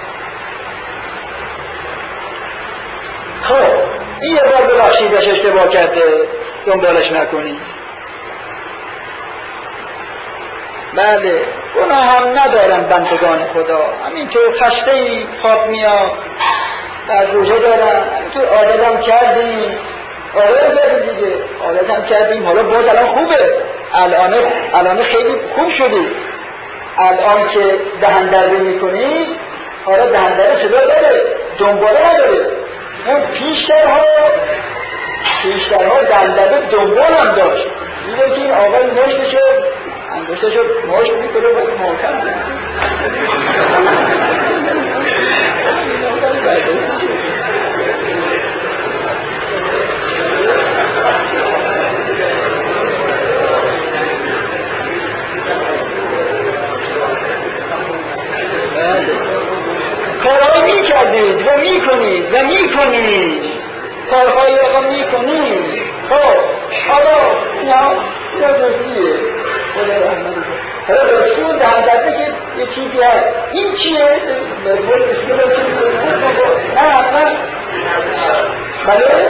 خب این یه بار ببخشیدش اشتباه کرده دنبالش نکنی. بله گناه هم ندارن بندگان خدا، همینطور خسته ای خواب میاد در روزه دارن، همینطور عادت هم کردیم عادت کردیم دیگه عادت هم کردیم. حالا باز الان خوبه، الان الان خیلی خوب شدی، الان که دهن درده میکنی، آره دهن درده صدا داره، دنباله نداره. اون پیشترها پیشترها دهن درده دنبال هم داشت. دیدم که این آقای مشتشو انگشتشو مشت میکنه و محکم بود. کارهایی میکردید و میکنید و میکنید کارهایی آقا میکنید. خب حالا نه یا دوستیه خدا رحمت حالا رسول در درده که یه چیزی هست. این چیه؟ مربول بسیار رو چیزی کنید نه اصلا بله؟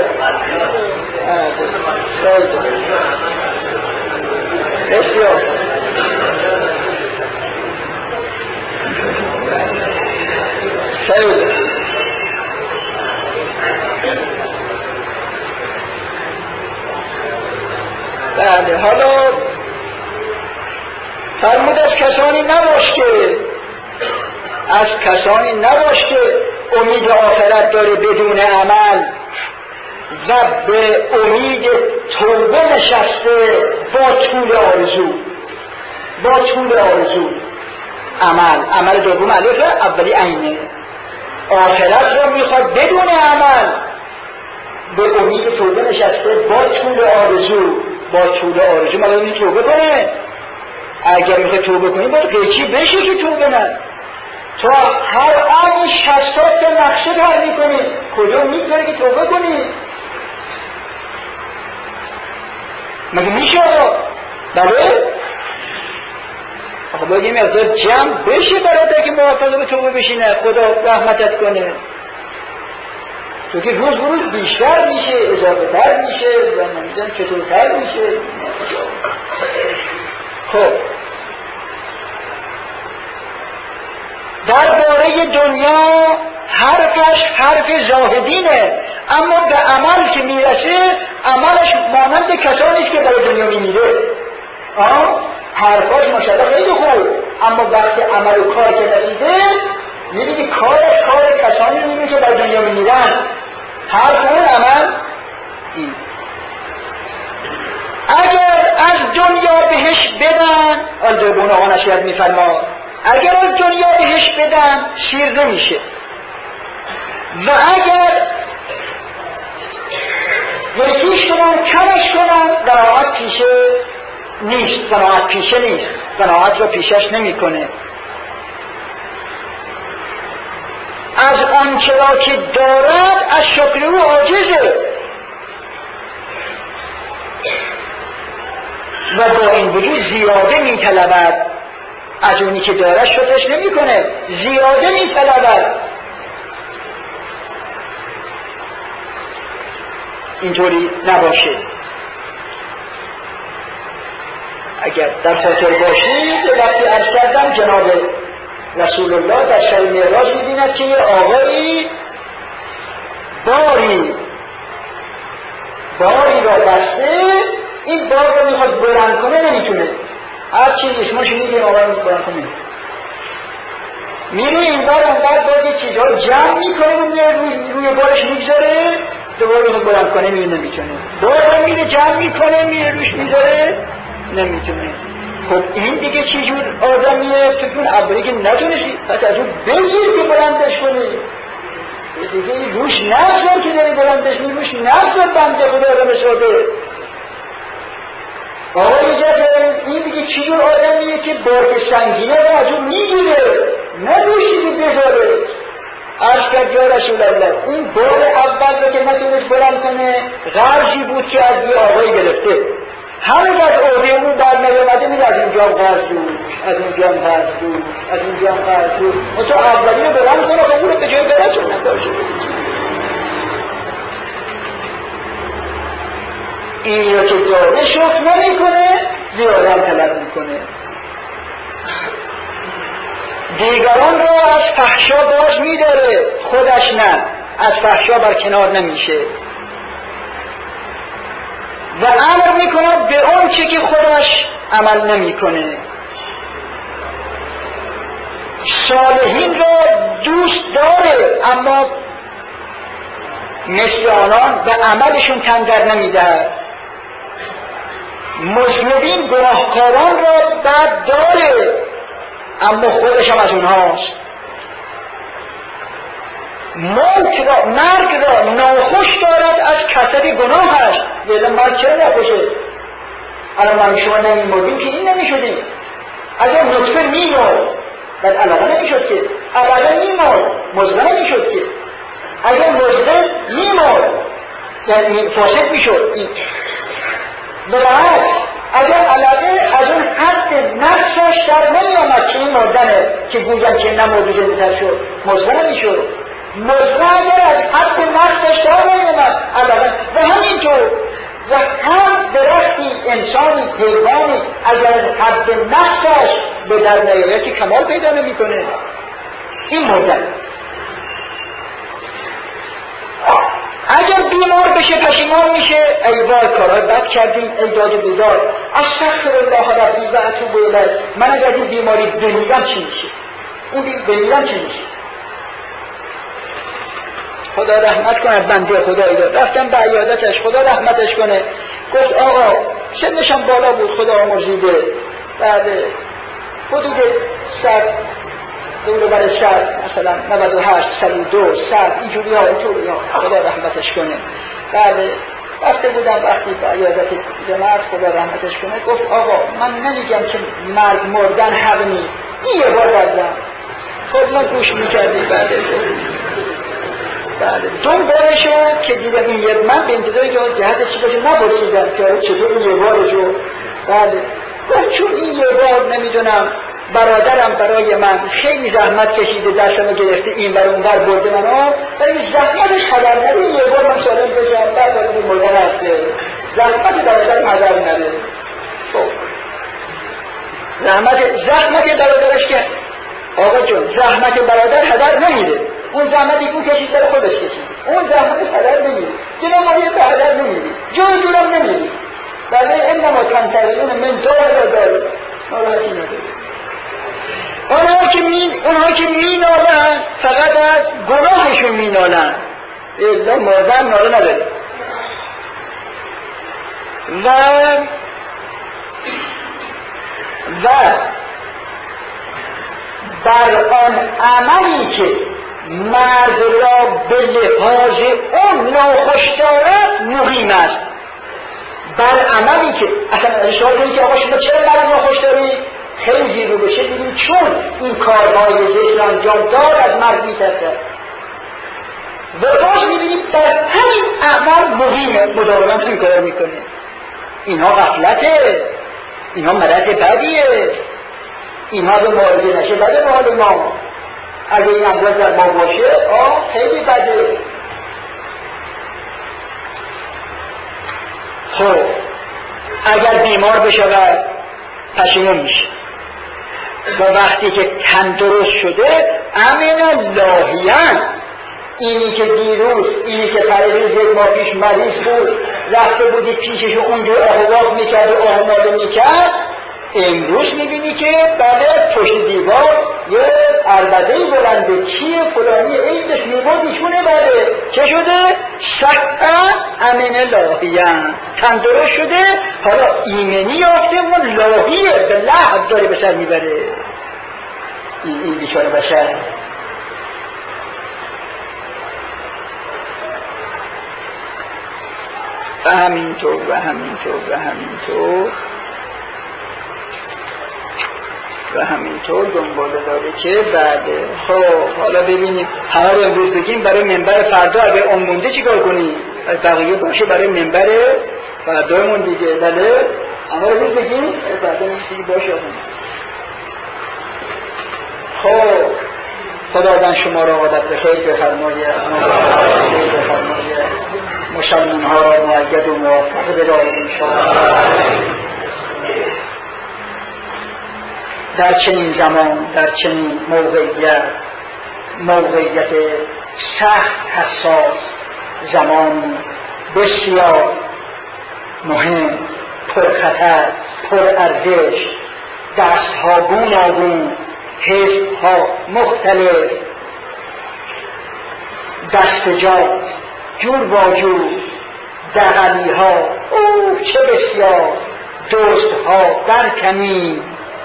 بسیار خیلی بله. حالا فرمود از کسانی نباش که از کسانی نباش که امید آخرت داره بدون عمل و به امید توبه نشسته با طول آرزو با طول آرزو عمل عمل دوم الف اولی عینه. آخرت رو میخواد بدون عمل به امید توبه نشسته با طول آرزو با طول آرزو مالا این توبه کنه. اگر میخواد توبه کنی باید قیچی بشه که توبه نه. تو هر آن شصت تا نقشه در میکنی کجا میگذاره که توبه کنی؟ مگه میشه آقا؟ بله؟ آقا باید یه مقدار جمع بشه برای که موافظه به توبه بشینه. خدا رحمتت کنه. تو که روز روز بیشتر میشه، اضافه تر میشه و نمیدونم چطورتر میشه. خب درباره دنیا حرفش حرف زاهدینه، اما به عمل که میرسه عملش مانند کسانیست که برای دنیا میمیره. آه حرفاش ماشاءالله خیلی خوب، اما وقتی عمل و کار که رسیده میبینی کارش کار کسانی میبینی که برای دنیا میمیرن. حرف اون عمل این. اگر از دنیا بهش بدن، الجبون آقا نشید میفرما، اگر از دنیا بهش بدن شیر نمیشه و اگر یکیش کنن کمش کنن قناعت پیشه نیست. قناعت پیشه نیست، قناعت رو پیشش نمی کنه. از آنچه را که دارد از شکر او عاجزه و با این وجود زیاده می طلبد. از اونی که دارد شکرش نمی کنه، زیاده می طلبد. اینطوری نباشه. اگر در خاطر باشید وقتی عرض کردم جناب رسول الله در شب معراج می‌بیند که یه آقایی باری باری را بسته، این بار رو میخواد بلند کنه نمیتونه. هر چی اسمش میگه آقا رو بلند کنه میره این بار اونقدر باید یه چیزها رو جمع میکنه و روی, روی بارش میگذاره، دوباره میخواد بلند کنه میره نمیتونه. بار میره جمع میکنه میره روش میذاره نمیتونه. خب این دیگه چی جور آدمیه؟ تو کن اولی که نتونشی پس از اون بگیر که بلندش کنی. دیگه این روش نفسر که داری بلندش می روش نفسر بنده خدا آدم ساده. آقای جفر این دیگه چی جور آدمیه که بارک سنگینه رو از اون میگیره نروشی که بذاره. عرض کرد یا رسول الله این بار اول رو که نتونش بلند کنه غرضی بود که از یه آقای گرفته، همه که از عهده اون بر نیامده میره از اینجا غرض دوش از اینجا غرض دوش از اینجا غرض دوش و تو اولی رو بلند کنه خب اون رو به جای برسون نداشته. این رو که داره شکر نمی کنه زیاده هم طلب می کنه. دیگران رو از فحشا باز می داره، خودش نه، از فحشا بر کنار نمیشه و امر میکنه به اون چی که خودش عمل نمی کنه. صالحین را دوست داره، اما مثل آنان به عملشون تن در نمیدهد. مذنبین گناهکاران را بد داره، اما خودش هم از اونهاست. موت را، مرگ را ناخوش دارد از کثرت گناهش. ولی مرگ چرا ناخوشه؟ الان من شما نمیمردیم که این نمیشدیم. اگر نطفه میمرد بعد علاقه نمیشد که، علاقه میمرد مزغه نمیشد که، اگر مزغه میمرد یعنی فاسد میشد. برعکس اگر علاقه از اون حد نفسش در نمیامد که این مردنه که گویم که نمردی زنده شد، مزغه نمیشد. مزغه اگر از حد نفسش در نمیامد علاقه، و همینطور و هر درختی، انسانی، حیوانی اگر از حد نفسش به در نیاید که کمال پیدا نمی کنه. این مردن. اگر بیمار بشه پشیمان میشه، ای وای کارهای بد کردیم، ای داد و بیدار، استغفر الله ربی و اتوب الیه، من اگر این بیماری بمیرم چی میشه؟ اون بمیرم چی میشه؟ خدا رحمت کنه بنده خدایی داد، رفتم به عیادتش، خدا رحمتش کنه. گفت آقا سنشم بالا بود، خدا آمرزیده، بعد حدود صد دور بر صد، مثلا نود و هشت، صد و دو، صد، اینجوری ها اینجوری ها، خدا رحمتش کنه. بعد رفته بودم وقتی به عیادت جماعت، خدا رحمتش کنه، گفت آقا من نمیگم که مرگ مردن حق نیست، این یه بار بردم. خب من گوش میکردی بعد بله دنباله شد که دیدم این یه من به انتظاری که جهت چی باشه نبرسیدم که چطور این یه باره شد. بله گفت چون این یه بار نمیدونم برادرم برای من خیلی زحمت کشیده، دستمو گرفته این بر اون بر برده منو، ولی زحمتش خبر نده، این یه بار من سالم بشم بعد از این مردن هسته زحمت برادرم خبر نده. خب زحمت زحمت برادرش که آقا جون زحمت برادر هدر نمیده، اون زحمتی که اون کشید در خودش کشید، اون زحمتش هدر نمیده، جناب آقای به هدر نمیده، جای جورم نمیده. برای انما تنتظرون من دار داره ناراحتی نداره. اونها که می اونها که مینالن فقط از گناهشون مینالن، الا مردن ناله نداره. و و بر آن عملی که مرد را به لحاظ اون ناخوش دارد مقیم است. بر عملی که اصلا اشاره کنید که آقا شما چرا مرد ناخوش دارید؟ خیلی زیر رو بشه ببینید چون این کارهای ذکر انجام دار از مرد میترسد و باز میبینید در همین عمل مقیمه، مداوما این کار میکنه. اینها غفلته، اینها مرض بدیه، اینها به معالجه نشه بده به حال ما. اگه این امراض در ما باشه آه خیلی بده. خب اگر بیمار بشود پشیمون میشه و وقتی که تندرست شده امن لاهیان، اینی که دیروز اینی که پریروز یک ماه پیش مریض بود رفته بودی پیشش و اونجور احواق میکرد و آماده میکرد، امروز میبینی که بله پشت دیوار یه عربدهی بلنده، چیه فلانی ایدش میبود ایشونه، بله چه شده؟ شقا امن لاهیان، تندرست شده، حالا ایمنی یافته و لاهیه به لحظ داره به سر میبره. این, این بیچاره بشر و همینطور و همینطور و همینطور و همینطور دنباله داره که بعده. خب حالا ببینیم همه رو امروز بگیم برای منبر فردا اگه اون مونده چی کار کنیم؟ از بقیه باشه برای منبر فردایمون دیگه. بله همه رو امروز بگیم فردا میشتی باشه. خب خداوند شما را عادت به خیر بفرمایه، خیر بفرمایه، مسلمان ها را مؤید و موفق بدارد انشاءالله. در چنین زمان، در چنین موقعیت، موقعیت سخت حساس، زمان بسیار مهم، پرخطر، پرارزش، دستها گوناگون حزب‌ها مختلف، دست جا جور با جور، دغلی‌ها اوه چه بسیار، دزدها برکنی،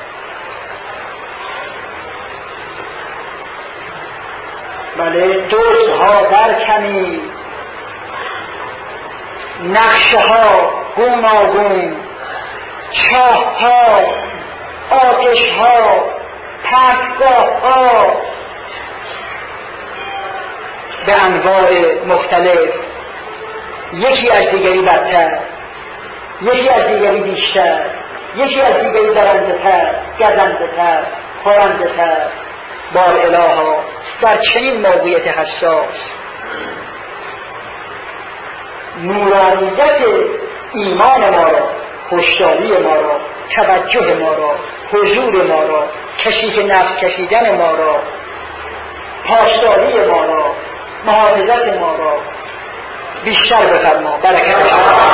بله دزدها برکنی، نقشه ها گوناگون، چاه ها، آتش ها، پرتگاه ها به انواع مختلف، یکی از دیگری بدتر، یکی از دیگری بیشتر، یکی از دیگری برنده تر، گزنده تر، خورنده تر. بار الها در چنین موقعیت حساس نورانیت ایمان ما را، هوشیاری ما را، توجه ما را، حضور ما را، کشیف نفس کشیدن ما را، پاسداری ما را، محافظت ما را بیشتر بفرما. برکت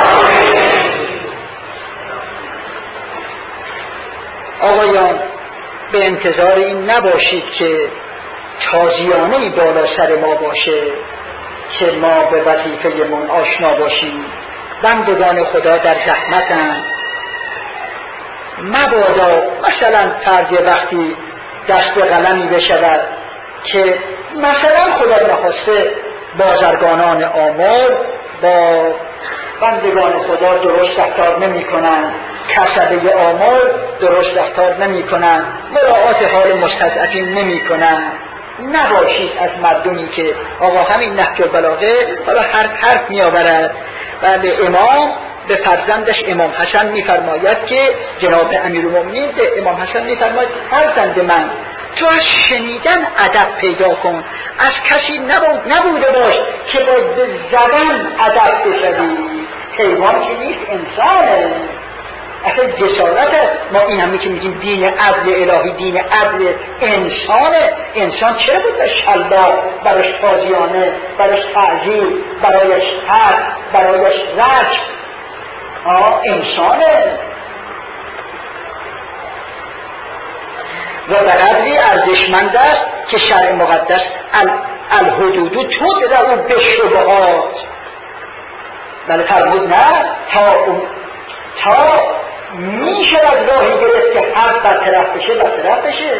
آقایان، به انتظار این نباشید که تازیانه‌ای بالا سر ما باشه که ما به وظیفه من آشنا باشیم. بندگان خدا در زحمتند، مبادا مثلا فرض وقتی دست به قلمی بشود که مثلا خدا نخواسته بازرگانان آمار با بندگان خدا درست رفتار نمی کنند، کسبه آمار درست رفتار نمی کنند، مراعات حال مستضعفین نمی کنند. نباشید از مردمی که آقا همین نهج البلاغه حالا هر حرف می آورد. بله امام به فرزندش امام حسن می فرماید که جناب امیرالمومنین به امام حسن می فرماید فرزند من تو از شنیدن ادب پیدا کن، از کسی نبود نبوده باش که با زدن ادب بشوی. حیوان که نیست، انسانه. اصلا جسارت است. ما این همه که میگیم دین عدل الهی، دین عدل، انسانه. انسان چرا بود به شلاق، براش تازیانه، براش تعظیم، برایش حد، برایش رجم؟ آه انسانه. و به قدری ارزشمند است که شرع مقدس الحدود تدرأ بالشبهات. بله فرمود نه تا تا میشه از راهی گرفت که حد برطرف بشه برطرف بشه.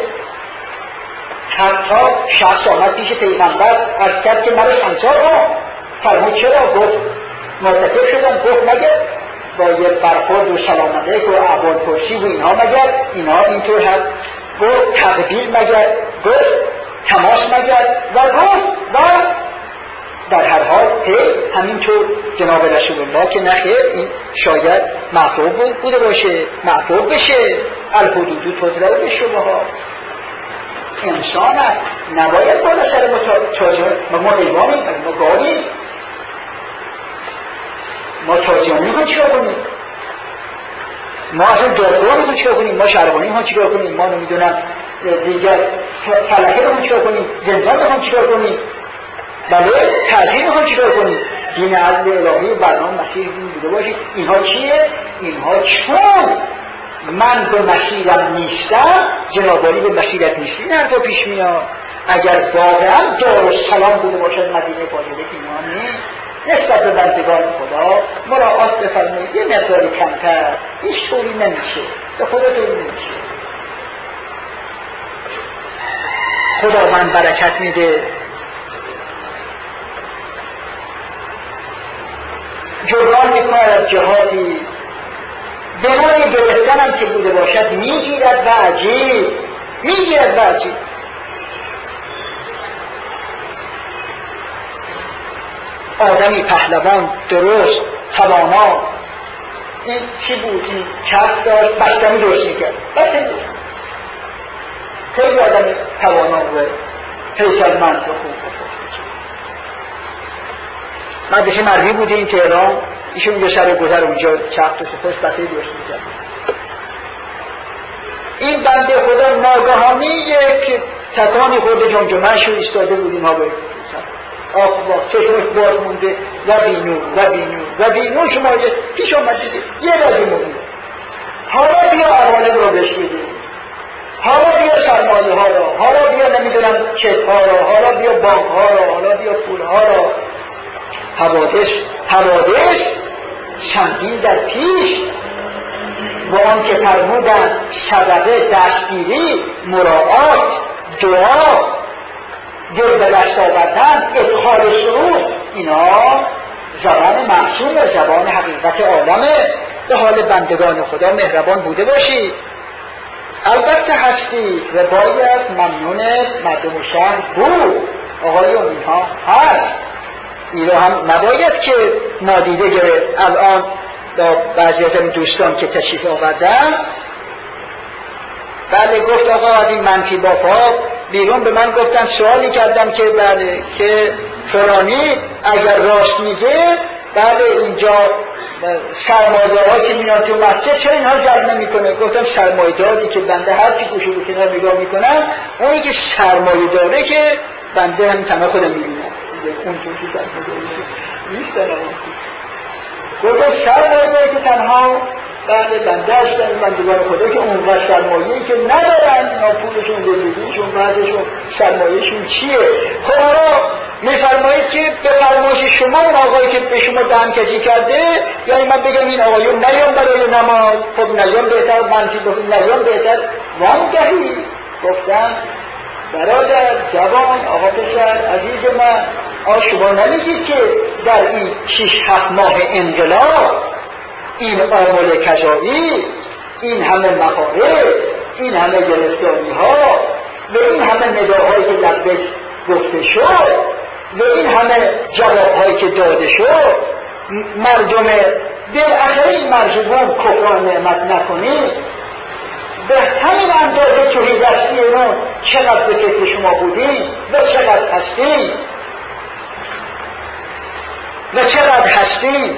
حتی شخص آمد پیش پیغمبر عرض کرد که مرا سنگسار کن. فرمود چرا؟ گفت مرتکب شدم. گفت مگر با یه برخورد و سلام علیک و احوال پرسی و اینها مگر اینها اینطور هست؟ گفت تقبیل مگر؟ گفت تماس مگر؟ و گفت و در هر حال همینطور جناب رسول الله که نخیر این شاید معفوب بوده باشه، معفوب بشه. الحدود تدرأ بالشبهات. انسان هست، نباید بالا سر ما تازیان. ما حیوانیم، ما گاویم، ما تازیان میکنیم چیکار کنیم؟ ما اصلا دادگاه میکنیم چیکار کنیم؟ ما شهربانی میکنیم چیکار کنیم؟ ما نمیدونم دیگر فلکه میکنیم چیکار کنیم؟ زندان میکنیم چیکار کنیم؟ بله تعظیم میخوام چیکار کنیم؟ دین عدل الهی و برنامه مسیح دین بوده باشید. اینها چیه؟ اینها چون من به مسیرم نیستم، جنابالی به مسیرت نیستی، این حرفا پیش میاد. اگر واقعا دارالسلام بوده باشد مدینه فاضله که اینها نیست، نسبت به بندگان خدا مراعات بفرمایید یه مقداری کمتر. هیچ طوری نمیشه، به خودتون نمیشه. خداوند برکت میده. جبران میکند از جهاتی بنای گرفتن هم که بوده باشد میگیرد و عجیب میگیرد و عجیب. آدمی پهلوان درست توانا، این چی بود؟ این چرخ داشت، بستنی درست میکرد، بستنی درست خیلی آدمی توانا و حیثیتمند و خوب. مدرسه مردی بودیم تهران، ایشون به سر گذر اونجا چرخ و سفاش بستنی درست میکرد. این بنده خدا ناگهانی یک تکانی خورده جمجمه‌اش رو ایستاده بودیم ها باید آخ با چشمش باز مونده و بینو و بینو و بینو شما پیش آمد دیده یه رازی مونده. حالا بیا عوالم رو بهش بده، حالا بیا سرمایه ها را، حالا بیا نمیدونم چک ها را، حالا بیا بانک ها را، حالا بیا پول ها را. حوادث حوادث چندین در پیش با آن که فرمودند صدقه، دستگیری، مراعات، دعا، دل به دست آوردن، ادخال سرور، اینا زبان معصوم، زبان حقیقت عالمه. به حال بندگان خدا مهربان بوده باشید. البته هستی و باید ممنون مردم شهر بود. آقایون اینها هست، این رو هم نباید که نادیده گرفت. الان با بعضی از این دوستان که تشریف آوردن، بله گفت آقا از این منفی بافا بیرون به من گفتن، سوالی کردم که بله که فرانی اگر راست میگه، بله اینجا سرمایه‌دارها که میان تو مسجد چرا اینها جلب نمیکنه؟ گفتم سرمایه‌داری که بنده هر چی گوشه رو کنار نگاه میکنم، اونی که سرمایه داره که بنده هم تمام خودم میبینم، اون چون که سرمایه‌داری نیست. گفتم سرمایه‌داری که تنها بله بنده هستن، بندگان خدا که اونقدر سرمایه‌ای که ندارن، اینا پولشون، زندگیشون، بعدشون سرمایهشون چیه؟ خب حالا میفرمایید که به فرمایش شما اون آقایی که به شما دهنکجی کرده، یعنی من بگم این آقایون نیام برای نماز، خب نیام بهتر، منفی بگم نیام بهتر وام دهی. گفتم برادر جوان، آقا پسر عزیز من، آ شما نمیگید که در این شش هفت ماه انقلاب این آمل کجایی، این همه مخارج، این همه گرفتاری ها و این همه نداهایی که لبک گفته شد و این همه جوابهایی که داده شد، مردم بالاخره این مرجبون کفران نعمت نکنید، به همین اندازه توی دستی اون چقدر به فکر شما بودیم و چقدر هستیم و چقدر هستیم.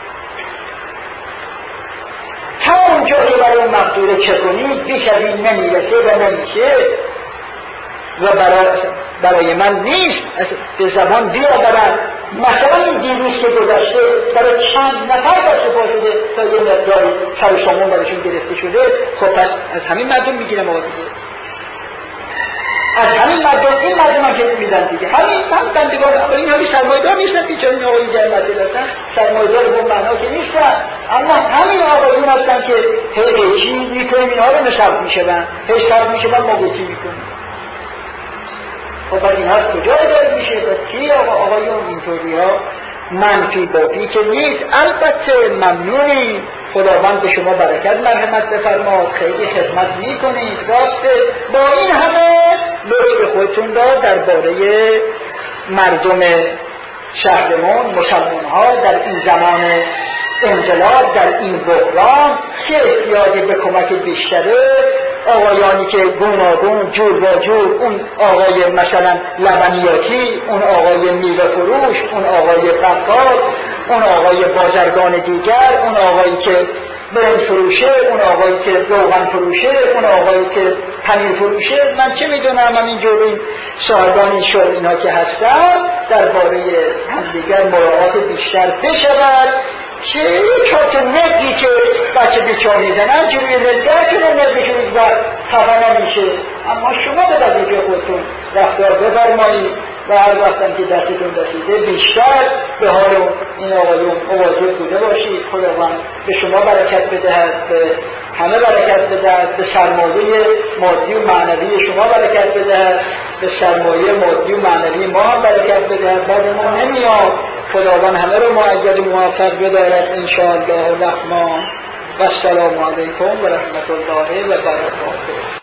تا اونجا که برای اون مقدوره چه کنید بیش از این نمیرسه و نمیشه و برای, برای من نیست به زبان بیاورم. مثلا این دیروز که گذشته برای چند نفر در سپاه شده تا یه مقداری سر سامون برایشون گرفته شده، خب پس از همین مردم میگیرم آقا دیگه، از همین مردم، این مردم هم که میدن دیگه، همین هم بندگان، این همین سرمایه‌دار نیستن بیچاره این آقایی جمعیتی هستن، سرمایه‌دار به اون معنا که نیستن، اما همین آقایون هستن که هی قیچی میکنیم اینها رو نصب میشون، هی صرف میشون ما قیچی میکنیم. خب بعد اینها کجا اداره میشه؟ بس کی آقا آقایون اینطوری ها منفی بافی که نیست. البته ممنونی، خداوند به شما برکت مرحمت بفرماد، خیلی خدمت میکنید، راسته با این همه لطف خودتون را درباره مردم شهرمون، مسلمان ها در این زمان انقلاب، در این بحران که احتیاج به کمک بیشتره، آقایانی که گوناگون جور با جور، اون آقای مثلا لبنیاتی، اون آقای میوه فروش، اون آقای بقال، اون آقای بازرگان دیگر، اون آقایی که برنج فروشه، اون آقایی که روغن فروشه، اون آقایی که پنیر فروشه، من چه میدونم، من اینجور این صاحبان این شغل اینا که هستن درباره همدیگر مراعات بیشتر بشود که چوت نگی که بچه بیچار میزنن جوری نگه که نگشونید و خفا نمیشه. اما شما به وظیفه خودتون رفتار بفرمایید و هر وقتم که دستتون رسیده بیشتر به حال این آقایون مواظب بوده باشید. خداوند به شما برکت بدهد، به همه برکت بدهد، به سرمایه مادی و معنوی شما برکت بدهد، به سرمایه مادی و معنوی ما هم برکت بدهد. بعد ما نمیاد، خداوند همه رو مؤید و موفق بدارد انشاءالله الرحمن. و السلام علیکم و رحمت الله و برکاته.